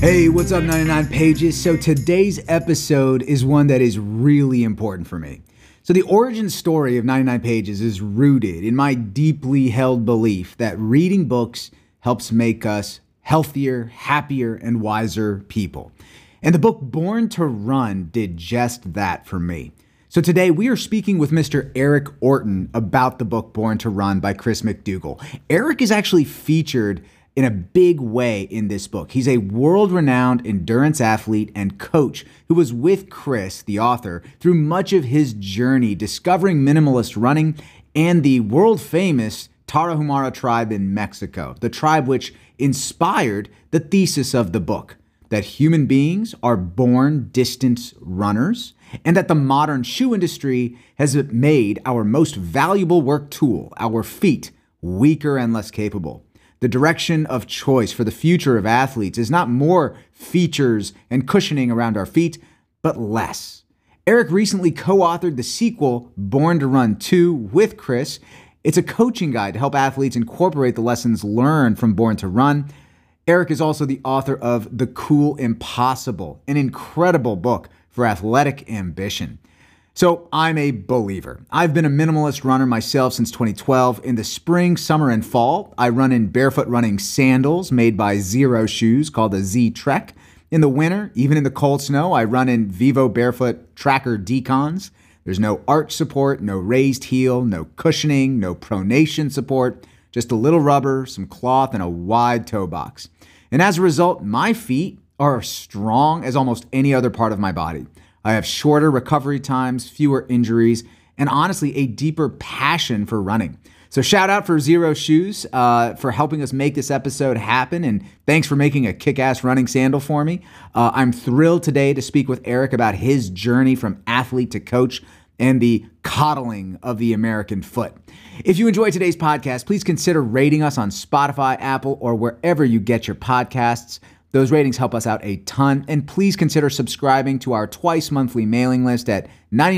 Hey, what's up, 99 Pages? So today's episode is one that is really important for me. So the origin story of 99 Pages is rooted in my deeply held belief that reading books helps make us healthier, happier, and wiser people. And the book Born to Run did just that for me. So today we are speaking with Mr. Eric Orton about the book Born to Run by Chris McDougall. Eric is actually featured in a big way in this book. He's a world-renowned endurance athlete and coach who was with Chris, the author, through much of his journey discovering minimalist running and the world-famous Tarahumara tribe in Mexico, the tribe which inspired the thesis of the book, that human beings are born distance runners and that the modern shoe industry has made our most valuable work tool, our feet, weaker and less capable. The direction of choice for the future of athletes is not more features and cushioning around our feet, but less. Eric recently co-authored the sequel, Born to Run 2, with Chris. It's a coaching guide to help athletes incorporate the lessons learned from Born to Run. Eric is also the author of The Cool Impossible, an incredible book for athletic ambition. So I'm a believer. I've been a minimalist runner myself since 2012. In the spring, summer, and fall, I run in barefoot running sandals made by Zero Shoes called the Z-Trek. In the winter, even in the cold snow, I run in Vivo Barefoot Tracker Decons. There's no arch support, no raised heel, no cushioning, no pronation support, just a little rubber, some cloth, and a wide toe box. And as a result, my feet are as strong as almost any other part of my body. I have shorter recovery times, fewer injuries, and honestly, a deeper passion for running. So shout out for Zero Shoes for helping us make this episode happen, and thanks for making a kick-ass running sandal for me. I'm thrilled today to speak with Eric about his journey from athlete to coach and the coddling of the American foot. If you enjoyed today's podcast, please consider rating us on Spotify, Apple, or wherever you get your podcasts. Those ratings help us out a ton, and please consider subscribing to our twice monthly mailing list at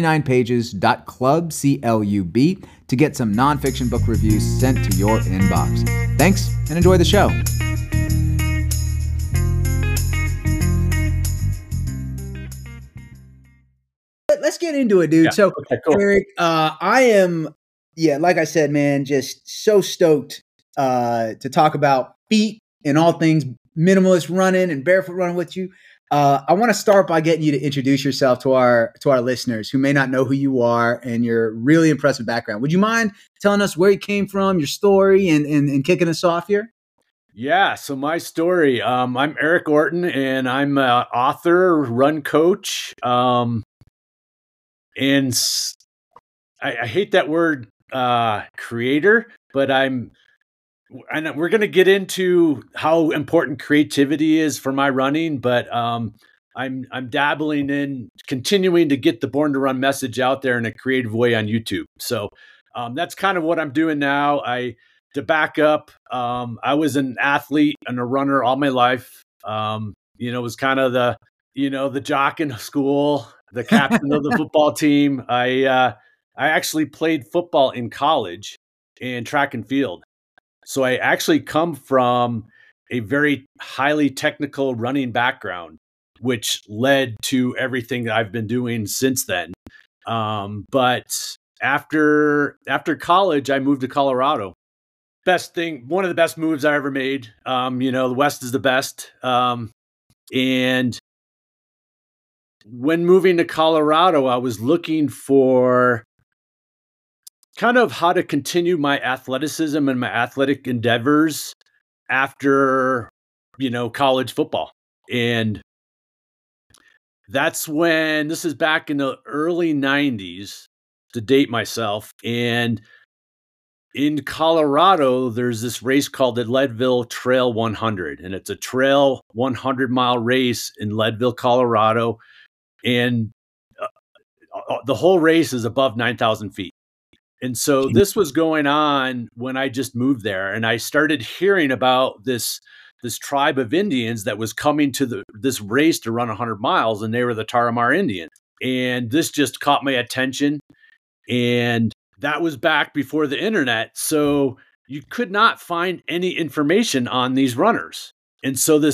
99pages.club, C-L-U-B, to get some nonfiction book reviews sent to your inbox. Thanks, and enjoy the show. Let's get into it, dude. Yeah. So, Okay, cool. Eric, I am, like I said, man, just so stoked to talk about feet and all things minimalist running and barefoot running with you. I want to start by getting you to introduce yourself to our listeners who may not know who you are and your really impressive background. Would you mind telling us where you came from, your story, and kicking us off here? Yeah. So my story, I'm Eric Orton, and I'm an author, run coach. And I hate that word, creator, but and we're going to get into how important creativity is for my running, but I'm dabbling in continuing to get the Born to Run message out there in a creative way on YouTube. So that's kind of what I'm doing now. To back up, I was an athlete and a runner all my life. Was kind of the jock in school, the captain of the football team. I actually played football in college and track and field. So I actually come from a very highly technical running background, which led to everything that I've been doing since then. But after college, I moved to Colorado. One of the best moves I ever made. The West is the best. And when moving to Colorado, I was looking for kind of how to continue my athleticism and my athletic endeavors after, college football. And that's when, this is back in the early 90s, to date myself. And in Colorado, there's this race called the Leadville Trail 100. And it's a trail 100-mile race in Leadville, Colorado. And the whole race is above 9,000 feet. And so this was going on when I just moved there, and I started hearing about this tribe of Indians that was coming to this race to run 100 miles, and they were the Tarahumara Indians. And this just caught my attention, and that was back before the internet, so you could not find any information on these runners. And so this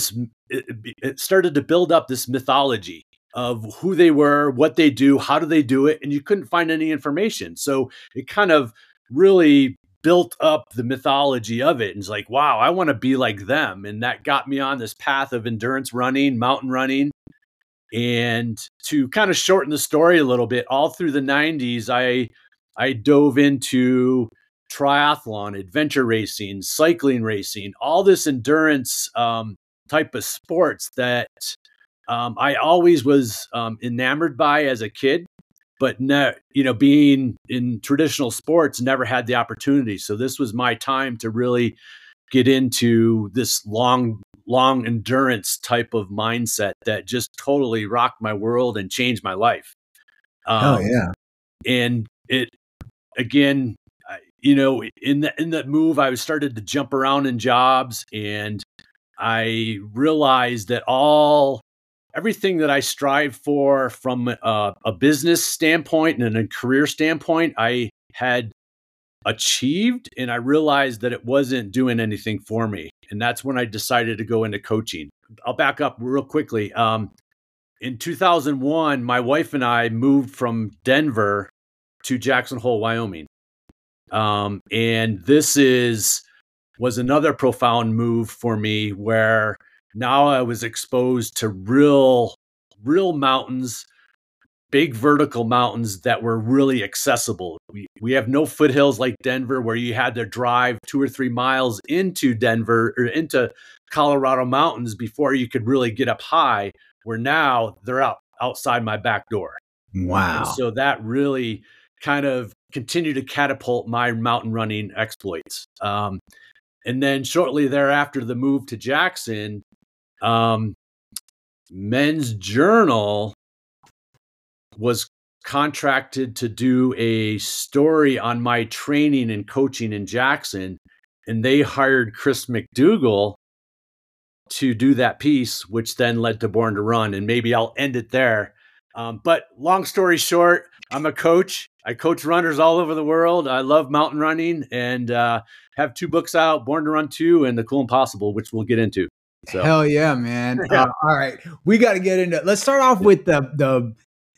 it started to build up this mythology of who they were, what they do, how do they do it, and you couldn't find any information. So it kind of really built up the mythology of it. And it's like, wow, I want to be like them. And that got me on this path of endurance running, mountain running. And to kind of shorten the story a little bit, all through the 90s, I dove into triathlon, adventure racing, cycling racing, all this endurance type of sports that I always was enamored by as a kid, but being in traditional sports, never had the opportunity. So this was my time to really get into this long endurance type of mindset that just totally rocked my world and changed my life. Oh yeah. And it, again, in that move, I started to jump around in jobs, and I realized that everything that I strive for from a business standpoint and a career standpoint, I had achieved, and I realized that it wasn't doing anything for me. And that's when I decided to go into coaching. I'll back up real quickly. In 2001, my wife and I moved from Denver to Jackson Hole, Wyoming. And this was another profound move for me, where now I was exposed to real mountains, big vertical mountains that were really accessible. We have no foothills like Denver, where you had to drive 2 or 3 miles into Denver or into Colorado mountains before you could really get up high, where now they're outside my back door. Wow. And so that really kind of continued to catapult my mountain running exploits. And then shortly thereafter, the move to Jackson, Men's Journal was contracted to do a story on my training and coaching in Jackson. And they hired Chris McDougall to do that piece, which then led to Born to Run. And maybe I'll end it there. But long story short, I'm a coach. I coach runners all over the world. I love mountain running, and have 2 books out, Born to Run 2 and The Cool Impossible, which we'll get into. So. Hell yeah, man. All right. We got to get into it. Let's start off with the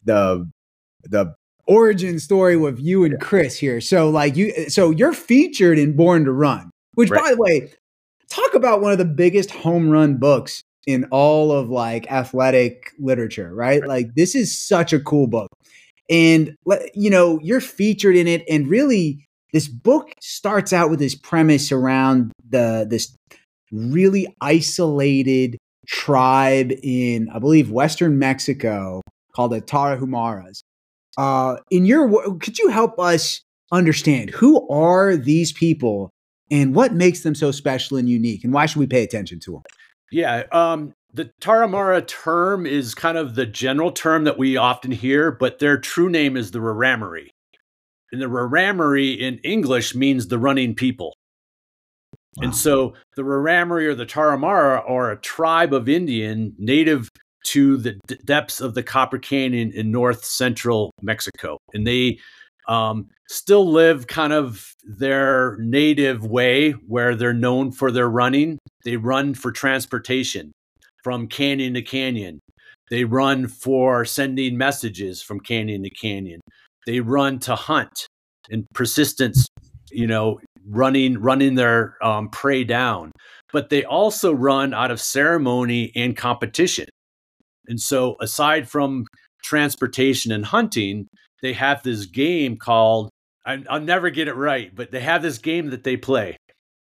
origin story with you and Chris here. So you're featured in Born to Run, which by the way, talk about one of the biggest home run books in all of like athletic literature, right? Like this is such a cool book. And you're featured in it, and really this book starts out with this premise around this really isolated tribe in, I believe, Western Mexico called the Tarahumaras. Could you help us understand who are these people and what makes them so special and unique, and why should we pay attention to them? Yeah. The Tarahumara term is kind of the general term that we often hear, but their true name is the Raramuri. And the Raramuri in English means the running people. Wow. And so the Raramuri or the Tarahumara are a tribe of Indian native to the depths of the Copper Canyon in north central Mexico. And they still live kind of their native way, where they're known for their running. They run for transportation from canyon to canyon. They run for sending messages from canyon to canyon. They run to hunt and persistence, running their prey down. But they also run out of ceremony and competition. And so aside from transportation and hunting, they have this game called, I'll never get it right, but they have this game that they play.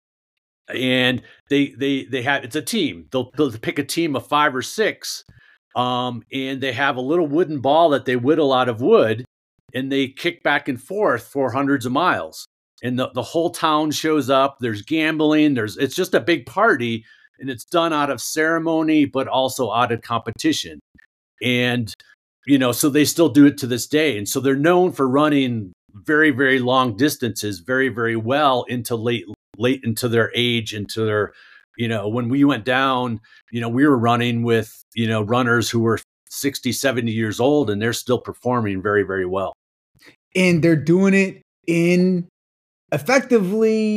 And they have, it's a team. They'll pick a team of 5 or 6, and they have a little wooden ball that they whittle out of wood, and they kick back and forth for hundreds of miles. And the whole town shows up. There's gambling. It's just a big party, and it's done out of ceremony, but also out of competition. And so they still do it to this day. And so they're known for running very, very long distances, very, very well into late into their age, into their, when we went down, we were running with, runners who were 60, 70 years old, and they're still performing very, very well. And they're doing it in effectively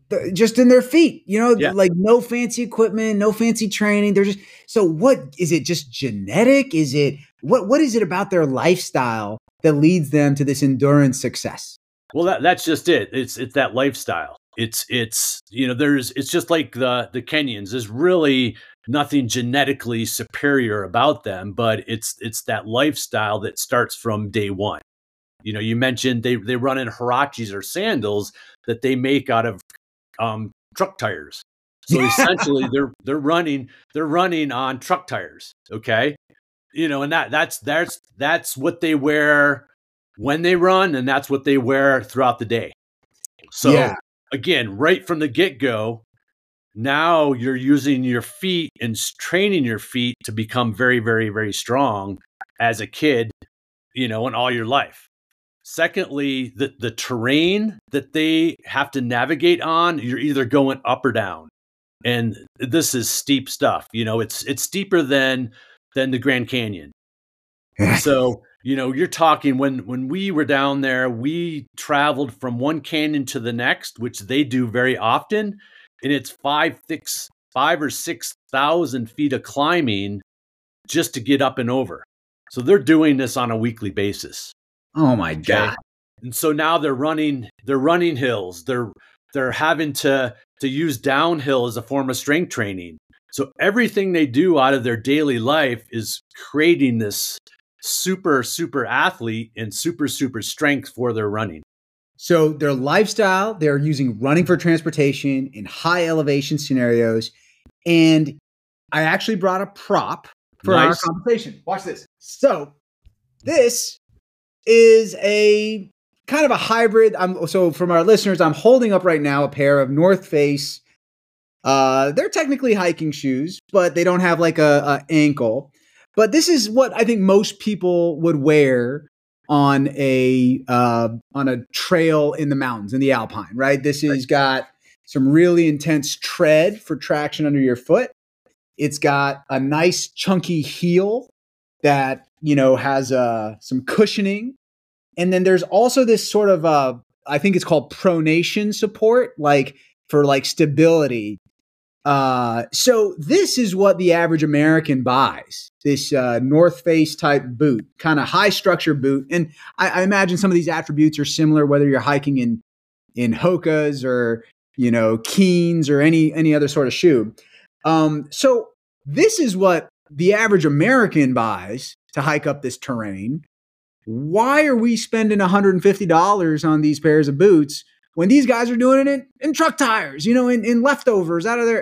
just in their feet, Yeah. like no fancy equipment, no fancy training. They're just, so what is it, just genetic? Is it, what is it about their lifestyle that leads them to this endurance success? Well, that's just it. It's that lifestyle. It's it's just like the Kenyans. There's really nothing genetically superior about them, but it's that lifestyle that starts from day one. You mentioned they run in huaraches or sandals that they make out of truck tires. So essentially, they're running on truck tires. Okay, and that's what they wear when they run, and that's what they wear throughout the day. So Yeah. again, right from the get go, now you're using your feet and training your feet to become very, very, very strong as a kid, in all your life. Secondly, the terrain that they have to navigate on, you're either going up or down. And this is steep stuff. It's steeper than the Grand Canyon. So, you're talking when we were down there, we traveled from one canyon to the next, which they do very often. And it's 5 or 6,000 feet of climbing just to get up and over. So they're doing this on a weekly basis. Oh my God. And so now they're running hills. They're having to use downhill as a form of strength training. So everything they do out of their daily life is creating this super, super athlete and super, super strength for their running. So their lifestyle, they're using running for transportation in high elevation scenarios. And I actually brought a prop for our conversation. Watch this. So this is a kind of a hybrid. So from our listeners, I'm holding up right now a pair of North Face. They're technically hiking shoes, but they don't have like a ankle. But this is what I think most people would wear on a trail in the mountains, in the Alpine, right? This has got some really intense tread for traction under your foot. It's got a nice chunky heel that, has some cushioning. And then there's also this sort of, I think it's called pronation support, like for like stability. So this is what the average American buys, this North Face type boot, kind of high structure boot. And I imagine some of these attributes are similar, whether you're hiking in Hoka's or, Keens or any other sort of shoe. So this is what the average American buys to hike up this terrain. Why are we spending $150 on these pairs of boots when these guys are doing it in truck tires, in leftovers out of their,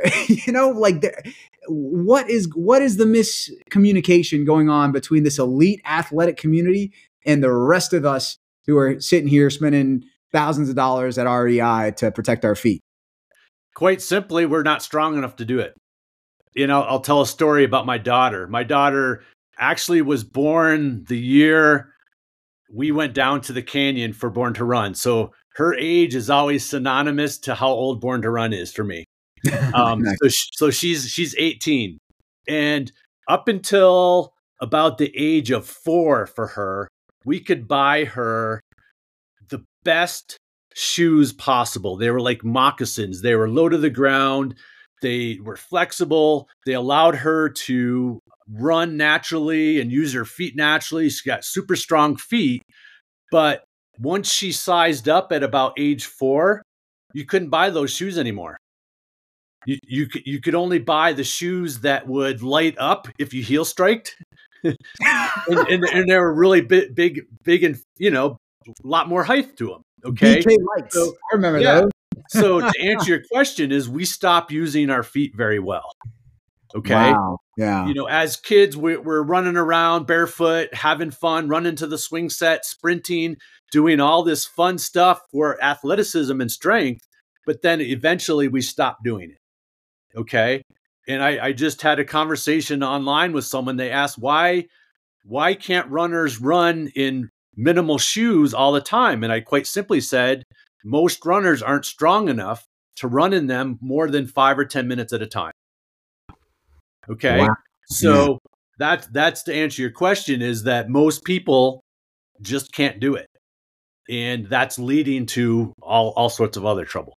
what is the miscommunication going on between this elite athletic community and the rest of us who are sitting here spending thousands of dollars at REI to protect our feet? Quite simply, we're not strong enough to do it. I'll tell a story about my daughter. My daughter actually was born the year we went down to the canyon for Born to Run. So her age is always synonymous to how old Born to Run is for me. Nice. So she's 18, and up until about the age of 4 for her, we could buy her the best shoes possible. They were like moccasins. They were low to the ground. They were flexible. They allowed her to run naturally and use her feet naturally. She got super strong feet. But once she sized up at about age 4, you couldn't buy those shoes anymore. You could only buy the shoes that would light up if you heel striked. and they were really big and, a lot more height to them. Okay. BK lights. So, I remember those. So to answer your question is we stopped using our feet very well. Okay. Wow. Yeah. As kids, we're running around barefoot, having fun, running to the swing set, sprinting, doing all this fun stuff for athleticism and strength. But then eventually we stopped doing it. Okay. And I just had a conversation online with someone. They asked, why can't runners run in minimal shoes all the time? And I quite simply said, most runners aren't strong enough to run in them more than 5 or 10 minutes at a time. Okay. Wow. So that's to answer your question, is that most people just can't do it. And that's leading to all sorts of other trouble.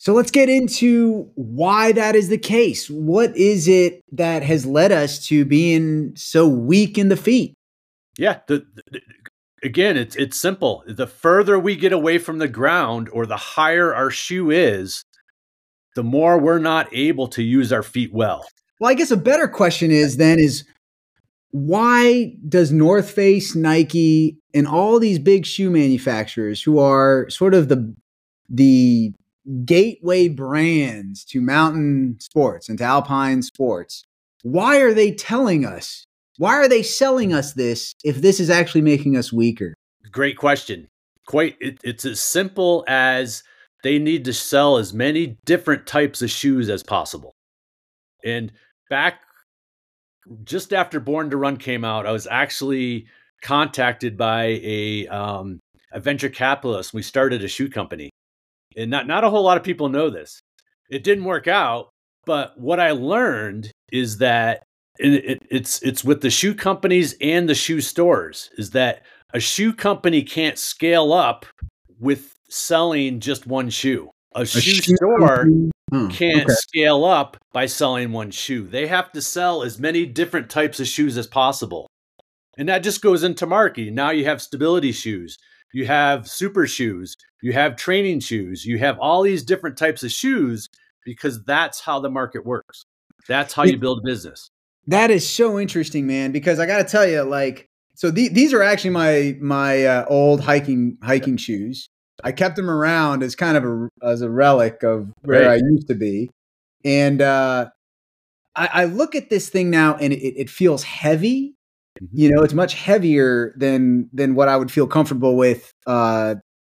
So let's get into why that is the case. What is it that has led us to being so weak in the feet? Yeah, again, it's simple. The further we get away from the ground or the higher our shoe is, the more we're not able to use our feet well. Well, I guess a better question is why does North Face, Nike, and all these big shoe manufacturers who are sort of the gateway brands to mountain sports and to alpine sports, why are they telling us? Why are they selling us this if this is actually making us weaker? Great question. It's as simple as they need to sell as many different types of shoes as possible. And back just after Born to Run came out, I was actually contacted by a venture capitalist. We started a shoe company, and not a whole lot of people know this. It didn't work out, but what I learned is that it's with the shoe companies and the shoe stores is that a shoe company can't scale up with selling just one shoe. A shoe store can't scale up by selling one shoe. They have to sell as many different types of shoes as possible. And that just goes into marketing. Now you have stability shoes, you have super shoes, you have training shoes, you have all these different types of shoes because that's how the market works. That's how you build a business. That is so interesting, man, because I got to tell you, like, so these are actually my old hiking shoes. I kept them around as kind of as a relic of where I used to be. And I look at this thing now and it feels heavy. You know, it's much heavier than what I would feel comfortable with. And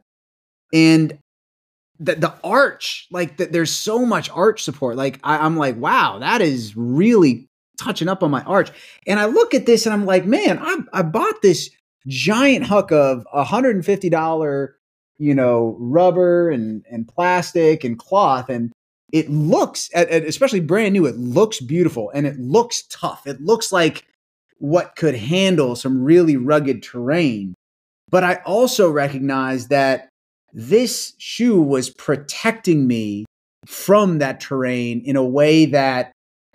the arch, like there's so much arch support. Like I'm like, wow, that is really touching up on my arch. And I look at this and I'm like, man, I bought this giant huck of $150, rubber and plastic and cloth. And it looks, especially brand new, it looks beautiful and it looks tough. It looks like what could handle some really rugged terrain. But I also recognize that this shoe was protecting me from that terrain in a way that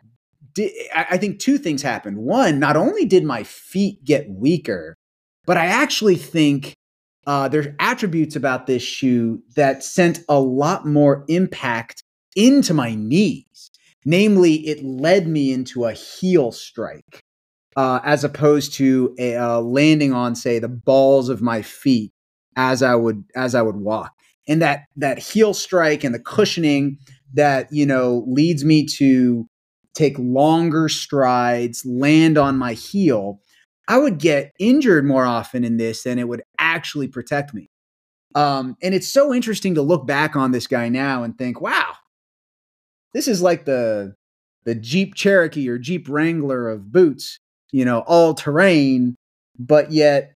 I think two things happened. One, not only did my feet get weaker, but I actually think there's attributes about this shoe that sent a lot more impact into my knees. Namely, it led me into a heel strike as opposed to landing on, say, the balls of my feet as I would walk. And that heel strike and the cushioning that leads me to take longer strides, land on my heel, I would get injured more often in this than it would actually protect me. And it's so interesting to look back on this guy now and think, wow, this is like the Jeep Cherokee or Jeep Wrangler of boots, all terrain, but yet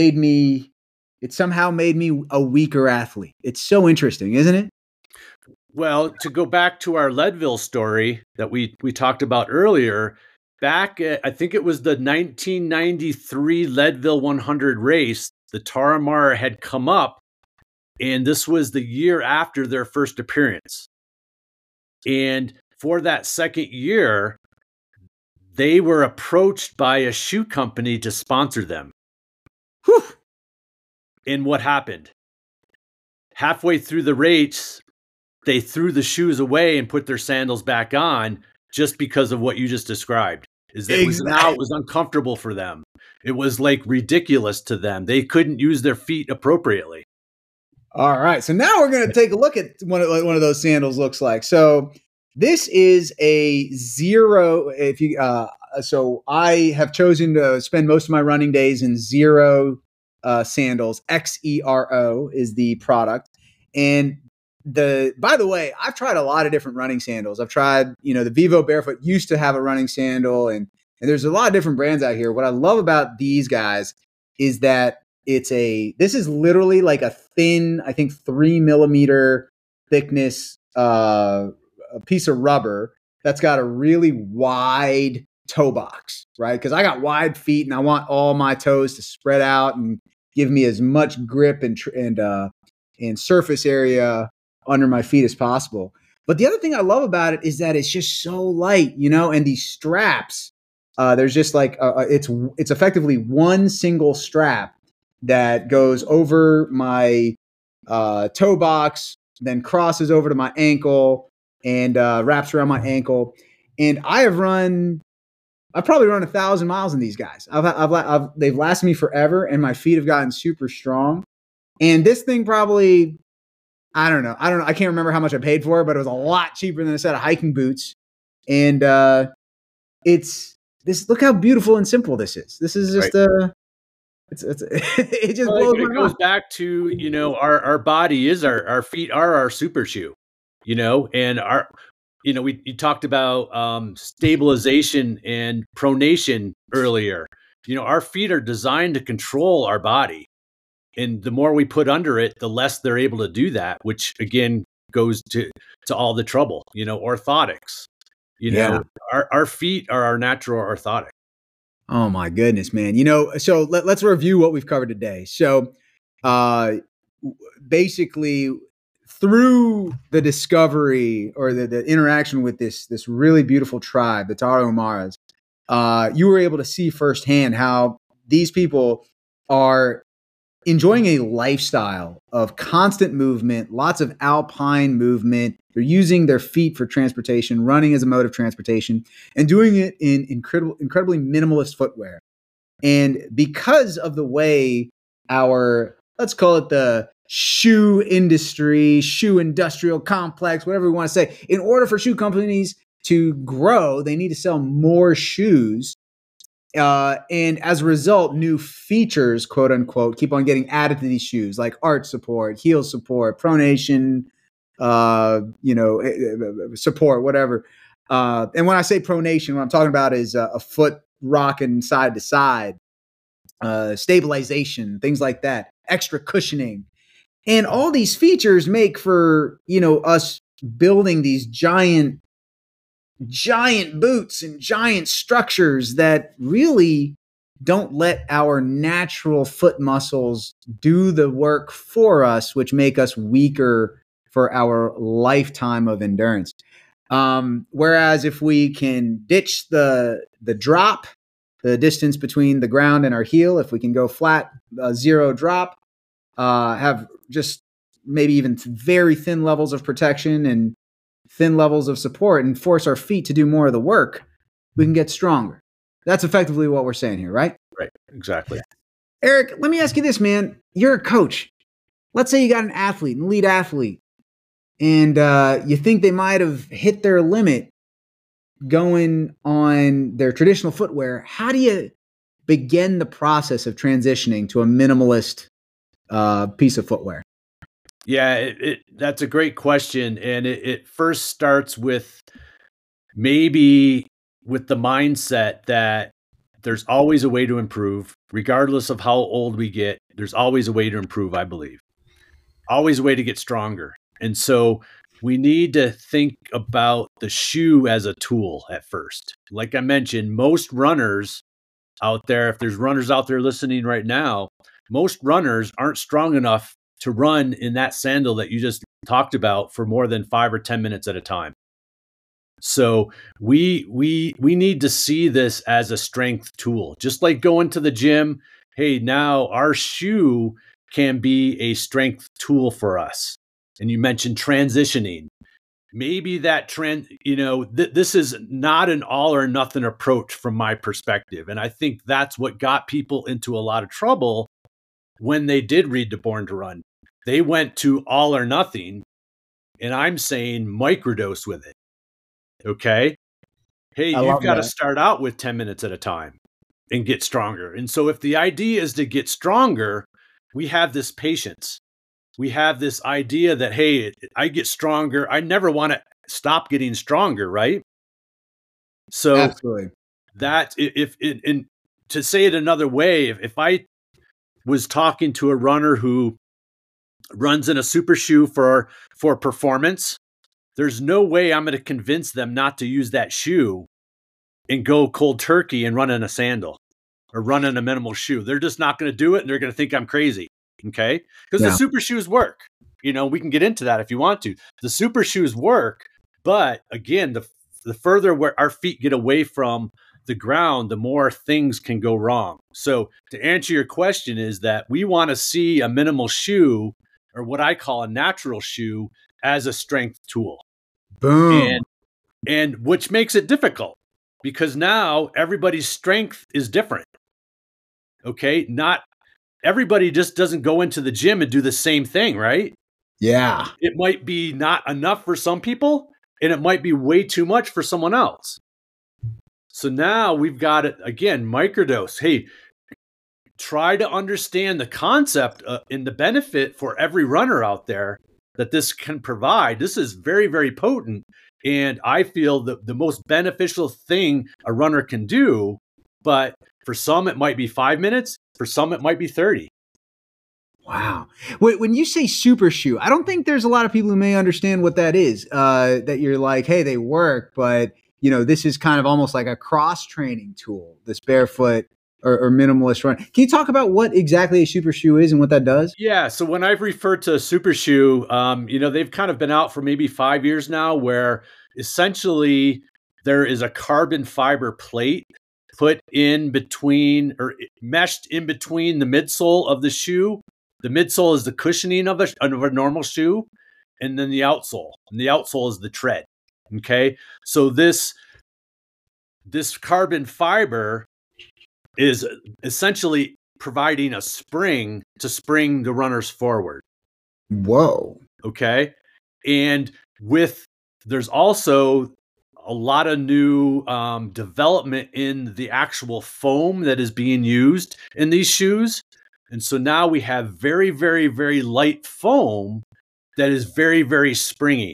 it somehow made me a weaker athlete. It's so interesting, isn't it? Well, to go back to our Leadville story that we talked about earlier, back at, I think it was the 1993 Leadville 100 race, the Tarahumara had come up, and this was the year after their first appearance. And for that second year, they were approached by a shoe company to sponsor them. Whew. And what happened? Halfway through the race, they threw the shoes away and put their sandals back on just because of what you just described. Is that it was uncomfortable for them. It was like ridiculous to them. They couldn't use their feet appropriately. All right. So now we're going to take a look at what one of those sandals looks like. So this is a Xero. So I have chosen to spend most of my running days in Xero sandals. Xero is the product. And by the way, I've tried a lot of different running sandals. I've tried, the Vivo Barefoot used to have a running sandal, and there's a lot of different brands out here. What I love about these guys is that this is literally like a thin, I think 3 millimeter thickness, a piece of rubber that's got a really wide toe box, right? Because I got wide feet and I want all my toes to spread out and give me as much grip and surface area under my feet as possible. But the other thing I love about it is that it's just so light, and these straps. There's just like it's effectively one single strap that goes over my toe box, then crosses over to my ankle and wraps around my ankle. And I've probably run 1,000 miles in these guys. They've lasted me forever, and my feet have gotten super strong. And this thing probably, I don't know. I can't remember how much I paid for it, but it was a lot cheaper than a set of hiking boots. And look how beautiful and simple this is. This is just it just blows my mind. It goes back to, our body is our feet are our super shoe, and you talked about stabilization and pronation earlier. Our feet are designed to control our body. And the more we put under it, the less they're able to do that, which again goes to all the trouble, orthotics. Our feet are our natural orthotic. Oh my goodness, man. So let's review what we've covered today. So basically through the discovery or the interaction with this really beautiful tribe, the Tarahumaras, you were able to see firsthand how these people are enjoying a lifestyle of constant movement, lots of alpine movement. They're using their feet for transportation, running as a mode of transportation, and doing it in incredibly minimalist footwear. And because of the way let's call it the shoe industry, shoe industrial complex, whatever we want to say, in order for shoe companies to grow, they need to sell more shoes. And as a result, new features, quote unquote, keep on getting added to these shoes, like arch support, heel support, pronation, support, whatever. And when I say pronation, what I'm talking about is a foot rocking side to side, stabilization, things like that, extra cushioning. And all these features make for, us building these giant boots and giant structures that really don't let our natural foot muscles do the work for us, which make us weaker for our lifetime of endurance. Whereas if we can ditch the drop, the distance between the ground and our heel, if we can go flat, zero drop, have just maybe even very thin levels of protection and thin levels of support and force our feet to do more of the work, we can get stronger. That's effectively what we're saying here, right? Right. Exactly. Eric, let me ask you this, man. You're a coach. Let's say you got an elite athlete, and you think they might have hit their limit going on their traditional footwear. How do you begin the process of transitioning to a minimalist piece of footwear? Yeah, that's a great question. And it first starts with maybe with the mindset that there's always a way to improve, regardless of how old we get. There's always a way to improve, I believe. Always a way to get stronger. And so we need to think about the shoe as a tool at first. Like I mentioned, most runners out there, if there's runners out there listening right now, most runners aren't strong enough to run in that sandal that you just talked about for more than 5 or 10 minutes at a time. So we need to see this as a strength tool, just like going to the gym. Hey, now our shoe can be a strength tool for us. And you mentioned transitioning. Maybe that trend, this is not an all or nothing approach from my perspective. And I think that's what got people into a lot of trouble when they did read the Born to Run. They went to all or nothing, and I'm saying microdose with it. Okay. Hey, you've got to start out with 10 minutes at a time and get stronger. And so if the idea is to get stronger, we have this patience. We have this idea that, hey, I get stronger. I never want to stop getting stronger, right? So absolutely. That and to say it another way, if I was talking to a runner who runs in a super shoe for performance, there's no way I'm going to convince them not to use that shoe and go cold turkey and run in a sandal or run in a minimal shoe. They're just not going to do it, and they're going to think I'm crazy. Okay? Because the super shoes work. We can get into that if you want to. The super shoes work, but again, the further where our feet get away from the ground, the more things can go wrong. So to answer your question is that we want to see a minimal shoe, or what I call a natural shoe, as a strength tool. Boom. And which makes it difficult because now everybody's strength is different. Okay. Not everybody just doesn't go into the gym and do the same thing, right? Yeah. It might be not enough for some people and it might be way too much for someone else. So now we've got it again, microdose. Hey, try to understand the concept and the benefit for every runner out there that this can provide. This is very, very potent. And I feel that the most beneficial thing a runner can do, but for some, it might be 5 minutes. For some, it might be 30. Wow. When you say super shoe, I don't think there's a lot of people who may understand what that is, that you're like, hey, they work, but this is kind of almost like a cross training tool, this barefoot or minimalist run. Can you talk about what exactly a super shoe is and what that does? Yeah. So when I've referred to a super shoe, they've kind of been out for maybe 5 years now, where essentially there is a carbon fiber plate put in between or meshed in between the midsole of the shoe. The midsole is the cushioning of a normal shoe, and then the outsole. And the outsole is the tread. Okay. So this carbon fiber is essentially providing a spring to spring the runners forward. Whoa. Okay. And there's also a lot of new development in the actual foam that is being used in these shoes. And so now we have very, very, very light foam that is very, very springy.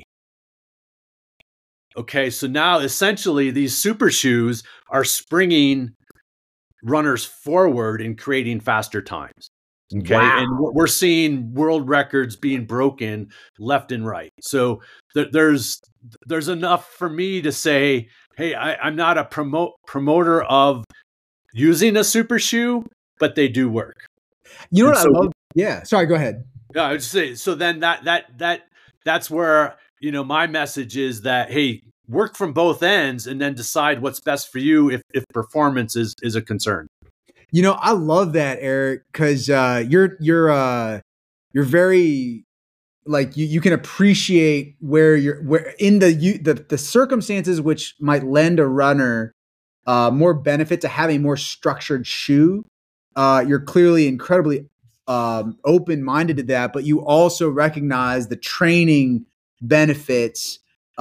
Okay. So now essentially these super shoes are springing runners forward and creating faster times. Okay. Wow. And we're seeing world records being broken left and right. So there's enough for me to say, hey, I'm not a promoter of using a super shoe, but they do work. You know what I love? Yeah. Sorry, go ahead. Yeah, I would say, so then that's where, my message is that, hey, work from both ends and then decide what's best for you if performance is a concern. I love that, Eric, because you're very, like, you can appreciate where in the circumstances which might lend a runner more benefit to have a more structured shoe. You're clearly incredibly open-minded to that, but you also recognize the training benefits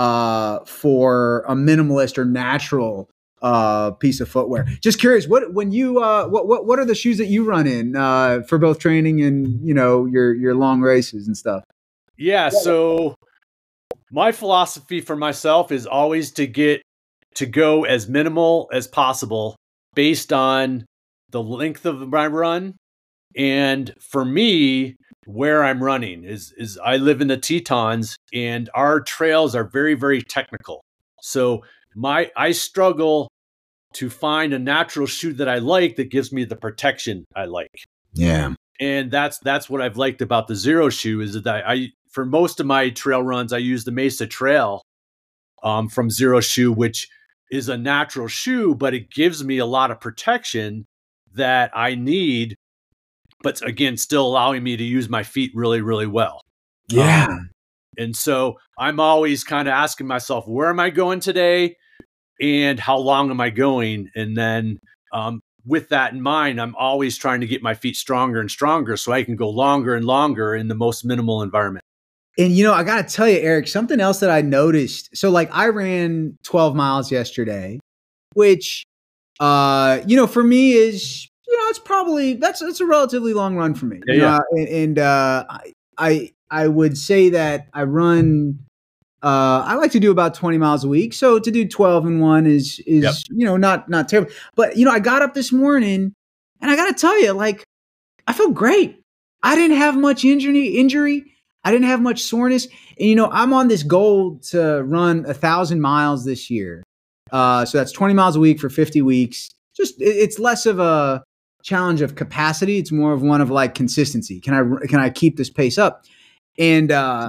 for a minimalist or natural piece of footwear. Just curious, what are the shoes that you run in for both training and your long races and stuff? Yeah, so my philosophy for myself is always to go as minimal as possible based on the length of my run. And for me, where I'm running is I live in the Tetons and our trails are very, very technical. So I struggle to find a natural shoe that I like that gives me the protection I like. Yeah. And that's what I've liked about the Zero shoe is that for most of my trail runs, I use the Mesa Trail from Zero shoe, which is a natural shoe, but it gives me a lot of protection that I need, but again, still allowing me to use my feet really, really well. Yeah. And so I'm always kind of asking myself, where am I going today? And how long am I going? And then with that in mind, I'm always trying to get my feet stronger and stronger so I can go longer and longer in the most minimal environment. And, I got to tell you, Eric, something else that I noticed. So like I ran 12 miles yesterday, which, for me is, it's probably, that's a relatively long run for me. Yeah. I would say that I run, I like to do about 20 miles a week. So to do 12 in one is, Yep. Not terrible. But, I got up this morning and I got to tell you, like, I felt great. I didn't have much injury. I didn't have much soreness. And, I'm on this goal to run 1,000 miles this year. So that's 20 miles a week for 50 weeks. It's less of a challenge of capacity. It's more of one of like consistency. Can I keep this pace up? And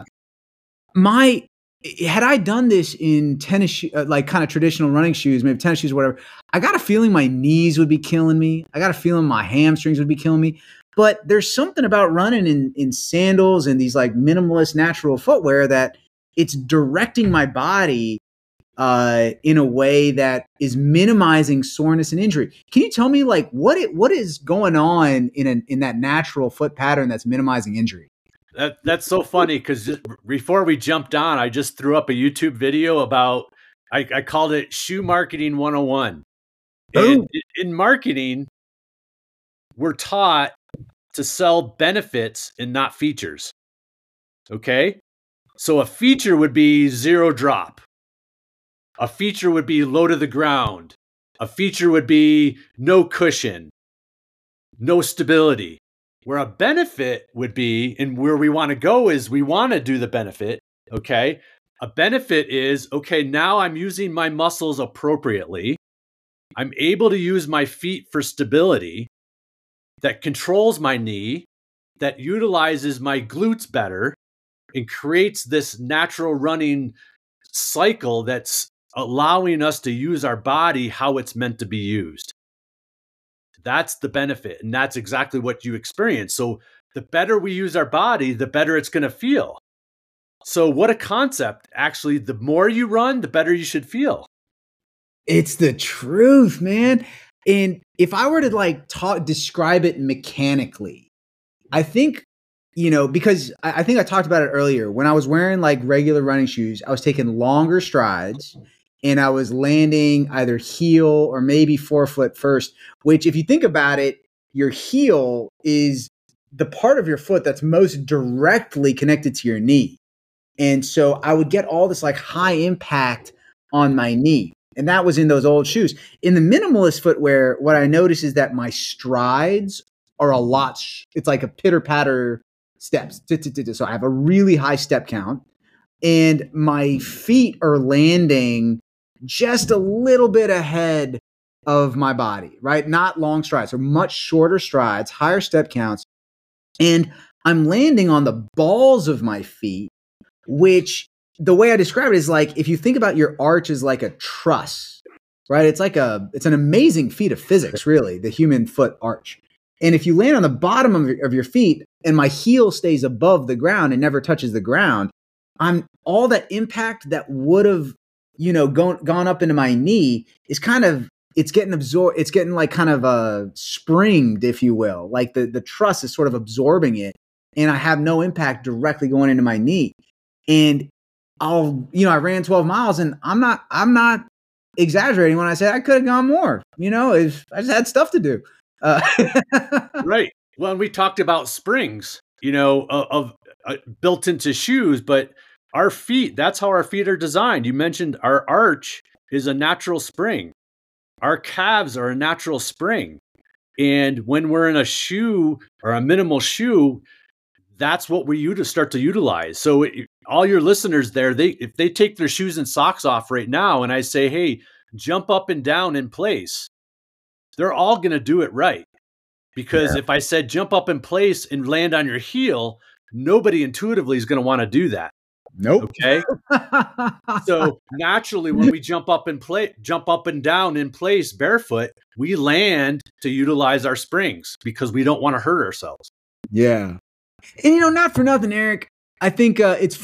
my had I done this in tennis, like kind of traditional running shoes, maybe tennis shoes, or whatever, I got a feeling my knees would be killing me. I got a feeling my hamstrings would be killing me. But there's something about running in sandals and these like minimalist natural footwear that it's directing my body in a way that is minimizing soreness and injury. Can you tell me like what is going on in that natural foot pattern that's minimizing injury? That's so funny because before we jumped on, I just threw up a YouTube video about, I called it Shoe Marketing 101. And in marketing, we're taught to sell benefits and not features. Okay? So a feature would be zero drop. A feature would be low to the ground. A feature would be no cushion, no stability. Where a benefit would be, and where we want to go is we want to do the benefit, okay? A benefit is, okay, now I'm using my muscles appropriately. I'm able to use my feet for stability that controls my knee, that utilizes my glutes better, and creates this natural running cycle that's allowing us to use our body how it's meant to be used. That's the benefit. And that's exactly what you experience. So the better we use our body, the better it's going to feel. So what a concept. Actually, the more you run, the better you should feel. It's the truth, man. And if I were to like describe it mechanically, I think, because I think I talked about it earlier. When I was wearing like regular running shoes, I was taking longer strides and I was landing either heel or maybe forefoot first, which if you think about it, your heel is the part of your foot that's most directly connected to your knee. And so I would get all this like high impact on my knee. And that was in those old shoes. In the minimalist footwear, what I notice is that my strides are a lot. It's like a pitter patter steps. So I have a really high step count and my feet are landing just a little bit ahead of my body, right? Not long strides, or much shorter strides, higher step counts. And I'm landing on the balls of my feet, which the way I describe it is like, if you think about your arch as like a truss, right? It's an amazing feat of physics, really, the human foot arch. And if you land on the bottom of your feet and my heel stays above the ground and never touches the ground, all that impact that would have, gone up into my knee is it's getting absorbed. It's getting like kind of springed, if you will, like the truss is sort of absorbing it. And I have no impact directly going into my knee. And I ran 12 miles and I'm not exaggerating when I say I could have gone more, I just had stuff to do. Right. Well, we talked about springs, built into shoes, but our feet, that's how our feet are designed. You mentioned our arch is a natural spring. Our calves are a natural spring. And when we're in a shoe or a minimal shoe, that's what we start to utilize. So all your listeners there, if they take their shoes and socks off right now and I say, hey, jump up and down in place, they're all going to do it right. Because if I said jump up in place and land on your heel, nobody intuitively is going to want to do that. Nope. Okay. So naturally, when we jump up and down in place barefoot, we land to utilize our springs because we don't want to hurt ourselves. Yeah. And not for nothing, Eric, I think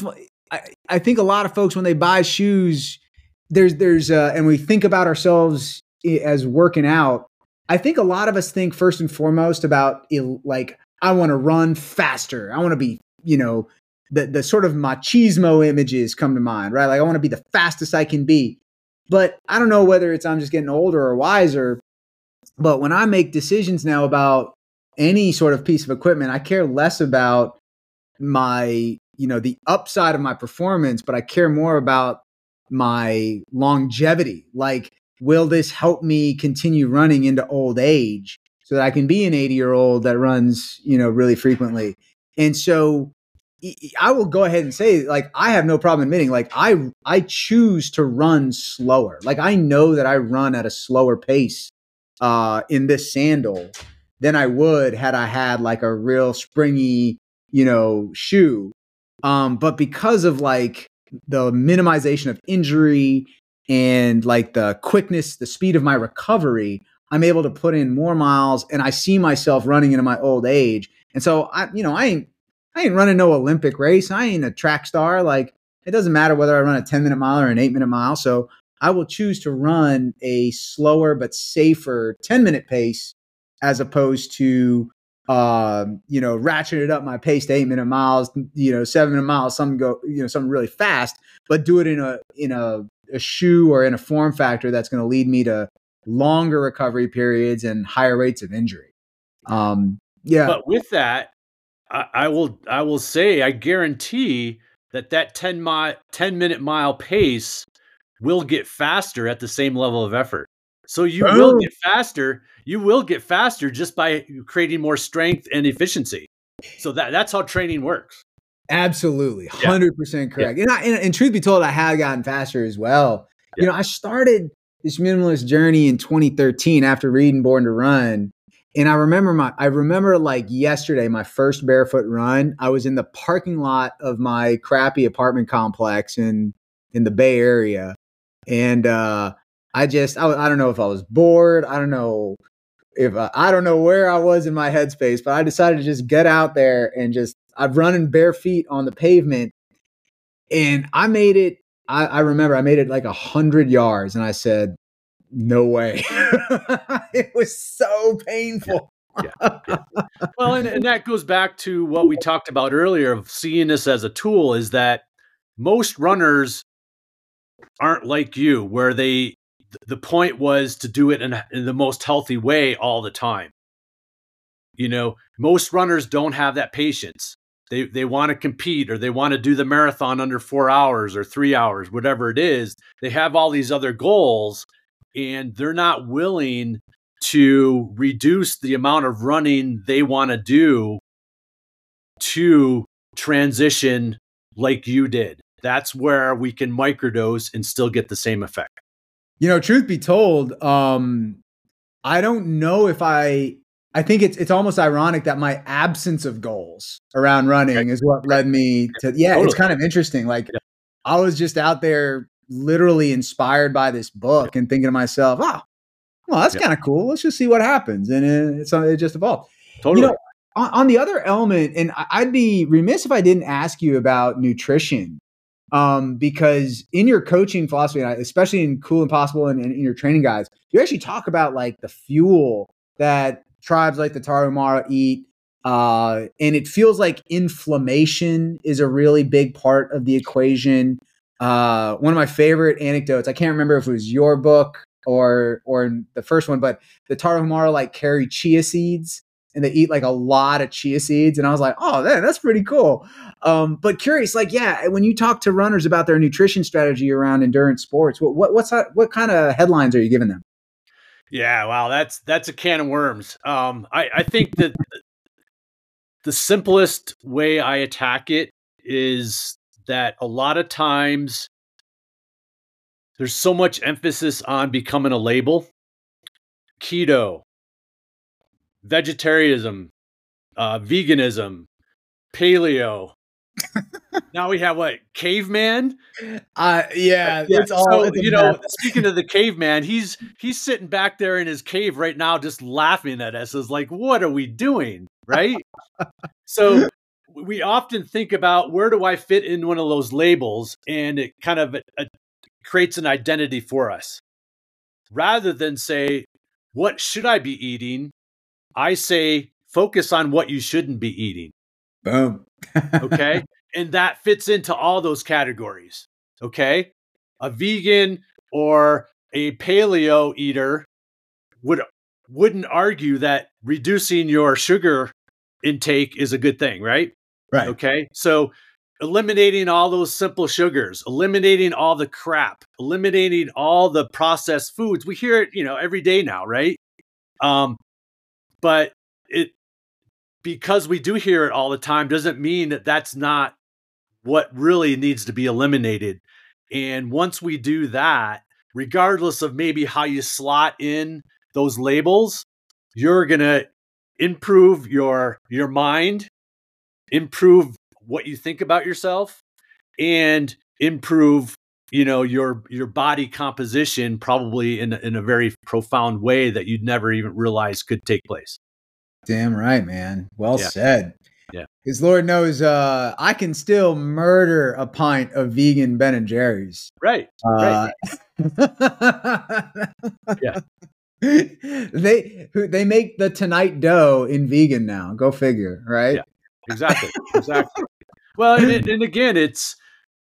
I think a lot of folks when they buy shoes, there's and we think about ourselves as working out. I think a lot of us think first and foremost about like, I want to run faster. I want to be, the sort of machismo images come to mind, right? Like I want to be the fastest I can be. But I don't know whether I'm just getting older or wiser. But when I make decisions now about any sort of piece of equipment, I care less about my, the upside of my performance, but I care more about my longevity. Like, will this help me continue running into old age so that I can be an 80-year-old that runs, really frequently? And so I will go ahead and say, like, I have no problem admitting, like, I choose to run slower. Like, I know that I run at a slower pace in this sandal than I would had I had like a real springy, shoe. But because of like the minimization of injury and like the quickness, the speed of my recovery, I'm able to put in more miles, and I see myself running into my old age. And so I ain't running no Olympic race. I ain't a track star. Like, it doesn't matter whether I run a 10-minute mile or an 8-minute mile. So I will choose to run a slower but safer 10-minute pace as opposed to ratcheted up my pace to 8-minute miles, 7-minute miles, something really fast, but do it in a shoe or in a form factor that's going to lead me to longer recovery periods and higher rates of injury. But with that, I will say, I guarantee that 10-minute mile pace will get faster at the same level of effort. So you will get faster. You will get faster just by creating more strength and efficiency. So that's how training works. Absolutely. 100% correct. Yeah. And truth be told, I have gotten faster as well. Yeah. I started this minimalist journey in 2013 after reading Born to Run. And I remember like yesterday, my first barefoot run. I was in the parking lot of my crappy apartment complex in the Bay Area. And I don't know if I was bored. I don't know where I was in my headspace, but I decided to just get out there and I'm running bare feet on the pavement. And I made it. I remember I made it like 100 yards, and I said, no way. It was so painful. Yeah. Well, and that goes back to what we talked about earlier of seeing this as a tool, is that most runners aren't like you, where the point was to do it in the most healthy way all the time. Most runners don't have that patience. They want to compete, or they want to do the marathon under 4 hours or 3 hours, whatever it is. They have all these other goals, and they're not willing to reduce the amount of running they want to do to transition like you did. That's where we can microdose and still get the same effect. Truth be told, I don't know if I think it's almost ironic that my absence of goals around running is what led me to, totally. It's kind of interesting. Like, I was just out there literally inspired by this book and thinking to myself, oh, well, that's kind of cool. Let's just see what happens. And it just evolved. Totally. On the other element, and I'd be remiss if I didn't ask you about nutrition, because in your coaching philosophy, especially in Cool Impossible and in your training guides, you actually talk about like the fuel that tribes like the Tarahumara eat. And it feels like inflammation is a really big part of the equation. One of my favorite anecdotes, I can't remember if it was your book or the first one, but the Tarahumara like carry chia seeds, and they eat like a lot of chia seeds. And I was like, oh, man, that's pretty cool. But curious, like, when you talk to runners about their nutrition strategy around endurance sports, what kind of headlines are you giving them? Yeah, wow, that's a can of worms. I think that the simplest way I attack it is that a lot of times there's so much emphasis on becoming a label. Keto, vegetarianism, veganism, paleo. Now we have what? Caveman? It's all. So, speaking of the caveman, he's sitting back there in his cave right now, just laughing at us. It's like, what are we doing? Right? So we often think about, where do I fit in one of those labels? And it kind of creates an identity for us. Rather than say, what should I be eating? I say, focus on what you shouldn't be eating. Boom. Okay. And that fits into all those categories. Okay. A vegan or a paleo eater wouldn't argue that reducing your sugar intake is a good thing, right? Right. Okay. So eliminating all those simple sugars, eliminating all the crap, eliminating all the processed foods. We hear it, every day now, right? But because we do hear it all the time doesn't mean that that's not what really needs to be eliminated. And once we do that, regardless of maybe how you slot in those labels, you're going to improve your mind, improve what you think about yourself and improve, your body composition, probably in a very profound way that you'd never even realize could take place. Damn right, man. Well Yeah. said. Yeah. Because Lord knows, I can still murder a pint of vegan Ben and Jerry's. Right. Right. Yeah. They make the Tonight dough in vegan now. Go figure, right? Yeah. Exactly. Well, and again, it's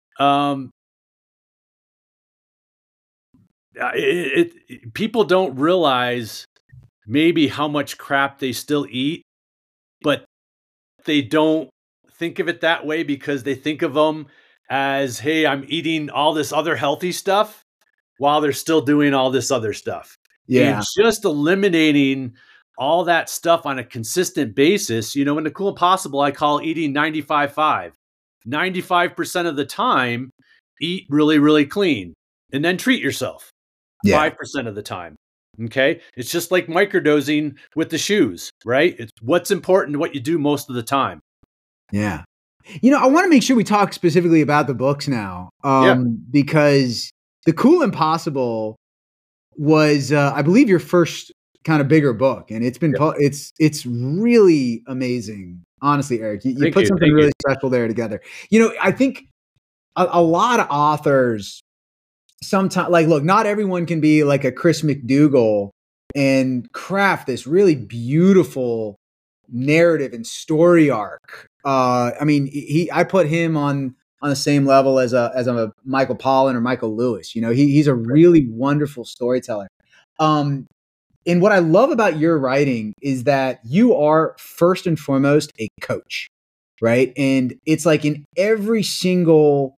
people don't realize maybe how much crap they still eat, but they don't think of it that way because they think of them as, hey, I'm eating all this other healthy stuff while they're still doing all this other stuff. Yeah. And just eliminating all that stuff on a consistent basis, in the Cool Impossible, I call eating 95-5. 95% of the time, eat really, really clean and then treat yourself 5% of the time. Okay. It's just like microdosing with the shoes, right? It's what's important, what you do most of the time. Yeah. I want to make sure we talk specifically about the books now, because The Cool Impossible was, I believe, your first kind of bigger book, and it's been it's really amazing. Honestly, Eric, you put something really special there together. I think a lot of authors sometimes, look, not everyone can be like a Chris McDougall and craft this really beautiful narrative and story arc. I put him on the same level as a Michael Pollan or Michael Lewis. He's a really wonderful storyteller. And what I love about your writing is that you are first and foremost a coach, right? And it's like in every single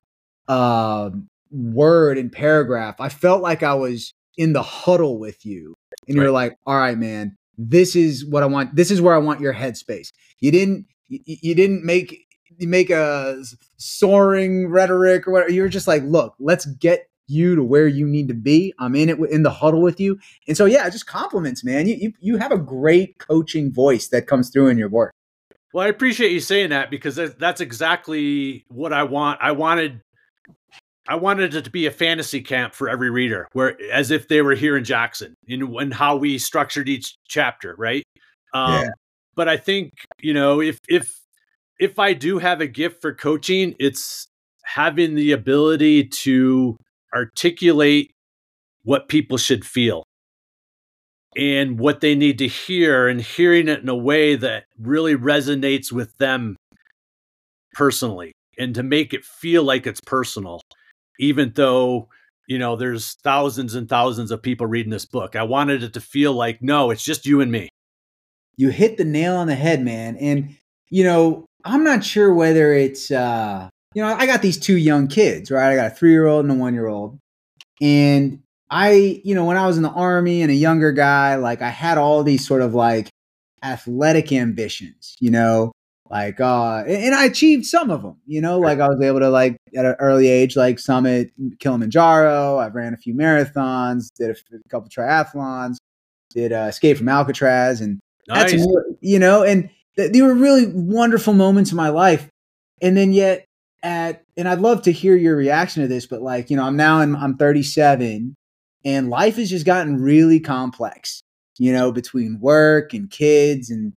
word and paragraph, I felt like I was in the huddle with you, and you're like, all right, man, this is what I want. This is where I want your headspace. You didn't make a soaring rhetoric or whatever. You're just like, look, let's get you to where you need to be. I'm in the huddle with you. And so, yeah, just compliments, man. You have a great coaching voice that comes through in your work. Well, I appreciate you saying that, because that's exactly what I want. I wanted it to be a fantasy camp for every reader, where as if they were here in Jackson, and how we structured each chapter. Right. But I think, if I do have a gift for coaching, it's having the ability to articulate what people should feel and what they need to hear, and hearing it in a way that really resonates with them personally, and to make it feel like it's personal, even though, there's thousands and thousands of people reading this book. I wanted it to feel like, no, it's just you and me. You hit the nail on the head, man. And, I'm not sure whether it's, I got these two young kids, right? I got a 3-year-old and a 1-year-old. And when I was in the Army and a younger guy, I had all these sort of athletic ambitions, and I achieved some of them, I was able to at an early age, summit Kilimanjaro. I ran a few marathons, did a couple triathlons, did escape from Alcatraz, and nice. That's, and they were really wonderful moments in my life. And then and I'd love to hear your reaction to this, but I'm 37, and life has just gotten really complex, between work and kids, and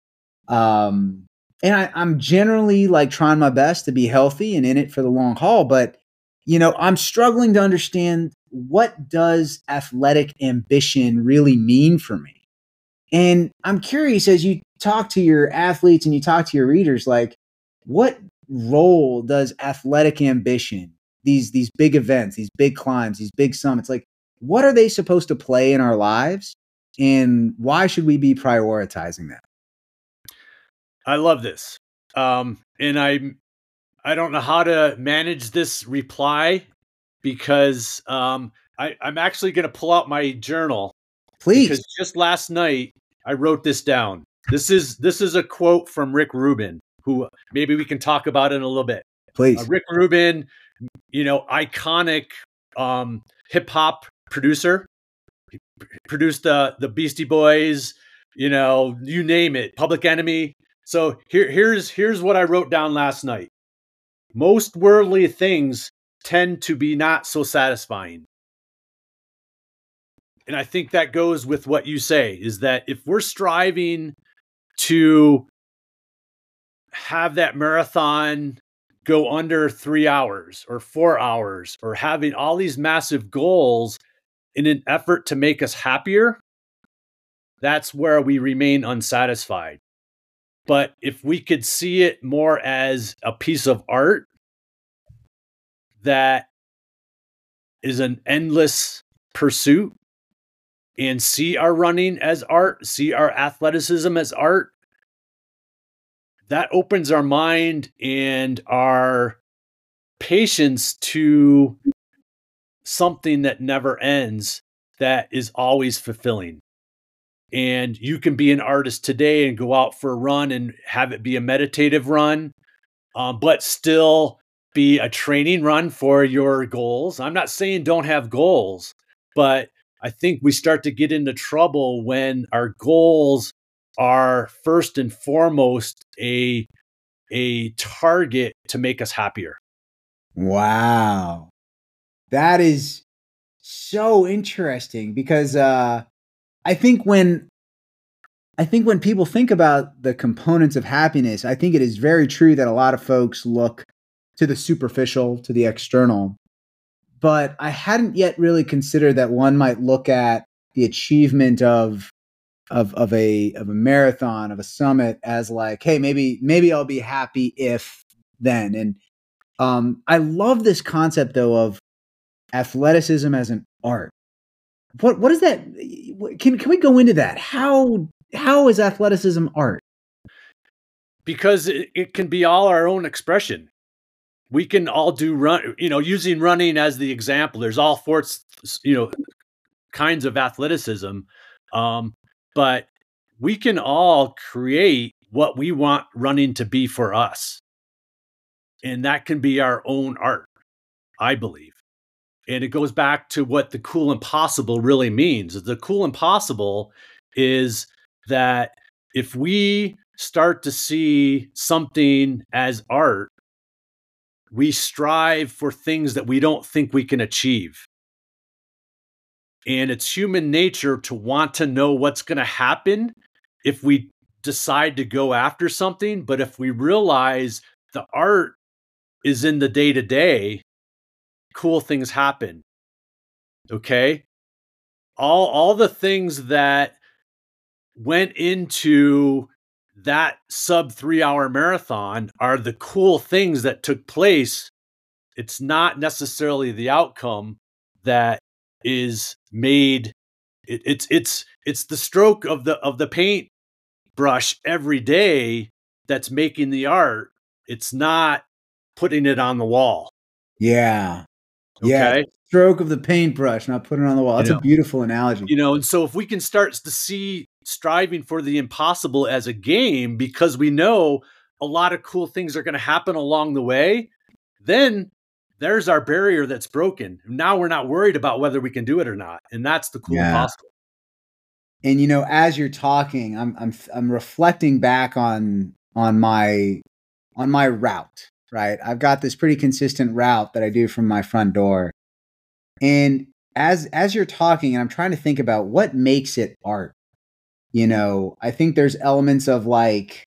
I'm generally trying my best to be healthy and in it for the long haul. But, I'm struggling to understand, what does athletic ambition really mean for me? And I'm curious, as you talk to your athletes and you talk to your readers, what role does athletic ambition, these big events, these big climbs, these big summits, what are they supposed to play in our lives, and why should we be prioritizing them? I love this. And I don't know how to manage this reply, because I'm actually going to pull out my journal. Please. Because just last night I wrote this down. This is a quote from Rick Rubin, who maybe we can talk about in a little bit. Please. Rick Rubin, iconic hip hop producer. He produced the Beastie Boys, you name it, Public Enemy. So here's what I wrote down last night. most worldly things tend to be not so satisfying. And I think that goes with what you say, is that if we're striving to have that marathon go under 3 hours or 4 hours, or having all these massive goals in an effort to make us happier, that's where we remain unsatisfied. But if we could see it more as a piece of art that is an endless pursuit, and see our running as art, see our athleticism as art, that opens our mind and our patience to something that never ends, that is always fulfilling. And you can be an artist today and go out for a run and have it be a meditative run, but still be a training run for your goals. I'm not saying don't have goals, but I think we start to get into trouble when our goals are first and foremost a target to make us happier. Wow. That is so interesting because I think when people think about the components of happiness, I think it is very true that a lot of folks look to the superficial, to the external. But I hadn't yet really considered that one might look at the achievement of a marathon, of a summit, as like, hey, maybe I'll be happy if then. And I love this concept though of athleticism as an art. What is that? Can we go into that? How is athleticism art? Because it can be all our own expression. We can all do run, using running as the example. There's all sorts, kinds of athleticism. But we can all create what we want running to be for us. And that can be our own art, I believe. And it goes back to what the cool impossible really means. The cool impossible is that if we start to see something as art, we strive for things that we don't think we can achieve. And it's human nature to want to know what's going to happen if we decide to go after something. But if we realize the art is in the day to day, cool things happen. Okay. All the things that went into that sub 3 hour marathon are the cool things that took place. It's not necessarily the outcome that is made. It's the stroke of the paint brush every day that's making the art. It's not putting it on the wall. Yeah. Okay. Yeah. Stroke of the paintbrush, not putting it on the wall. That's a beautiful analogy. And so if we can start to see striving for the impossible as a game, because we know a lot of cool things are going to happen along the way, then there's our barrier that's broken. Now we're not worried about whether we can do it or not. And that's the cool impossible. And as you're talking, I'm reflecting back on my route, right? I've got this pretty consistent route that I do from my front door. And as you're talking, and I'm trying to think about what makes it art. I think there's elements of like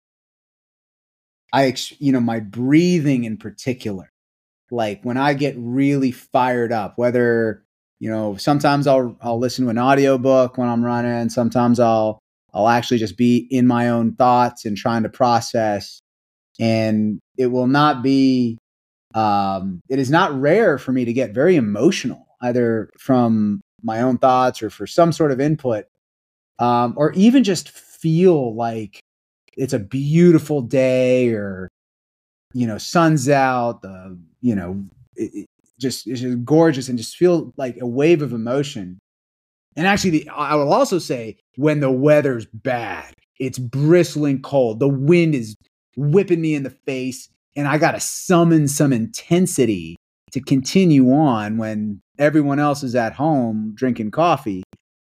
my breathing in particular. Like when I get really fired up, whether sometimes I'll listen to an audiobook when I'm running. Sometimes I'll actually just be in my own thoughts and trying to process. And it will not be, it is not rare for me to get very emotional, either from my own thoughts or for some sort of input, or even just feel like it's a beautiful day, or, sun's out, it's just gorgeous, and just feel like a wave of emotion. And actually, I will also say when the weather's bad, it's bristling cold, the wind is whipping me in the face, and I got to summon some intensity to continue on when everyone else is at home drinking coffee.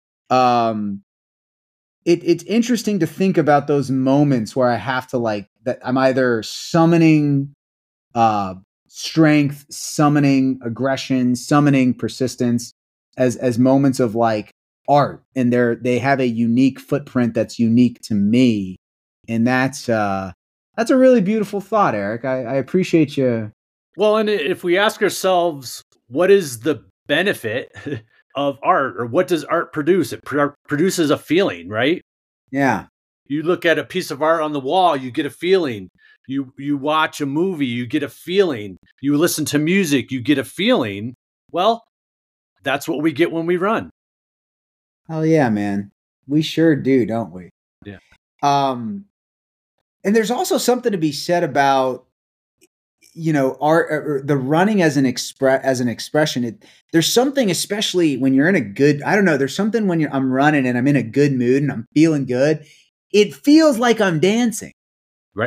It's interesting to think about those moments where I have to that I'm either summoning strength, summoning aggression, summoning persistence as moments of like art, and they have a unique footprint that's unique to me, and that's a really beautiful thought, Eric. I appreciate you. Well, and if we ask ourselves, what is the benefit of art, or what does art produce? It produces a feeling, right? Yeah. You look at a piece of art on the wall, you get a feeling. You watch a movie, you get a feeling. You listen to music, you get a feeling. Well, that's what we get when we run. Oh yeah, man. We sure do, don't we? Yeah. And there's also something to be said about, art, or the running as an expression. There's something, especially when you're in a good, I don't know, there's something when I'm running and I'm in a good mood and I'm feeling good. It feels like I'm dancing, right?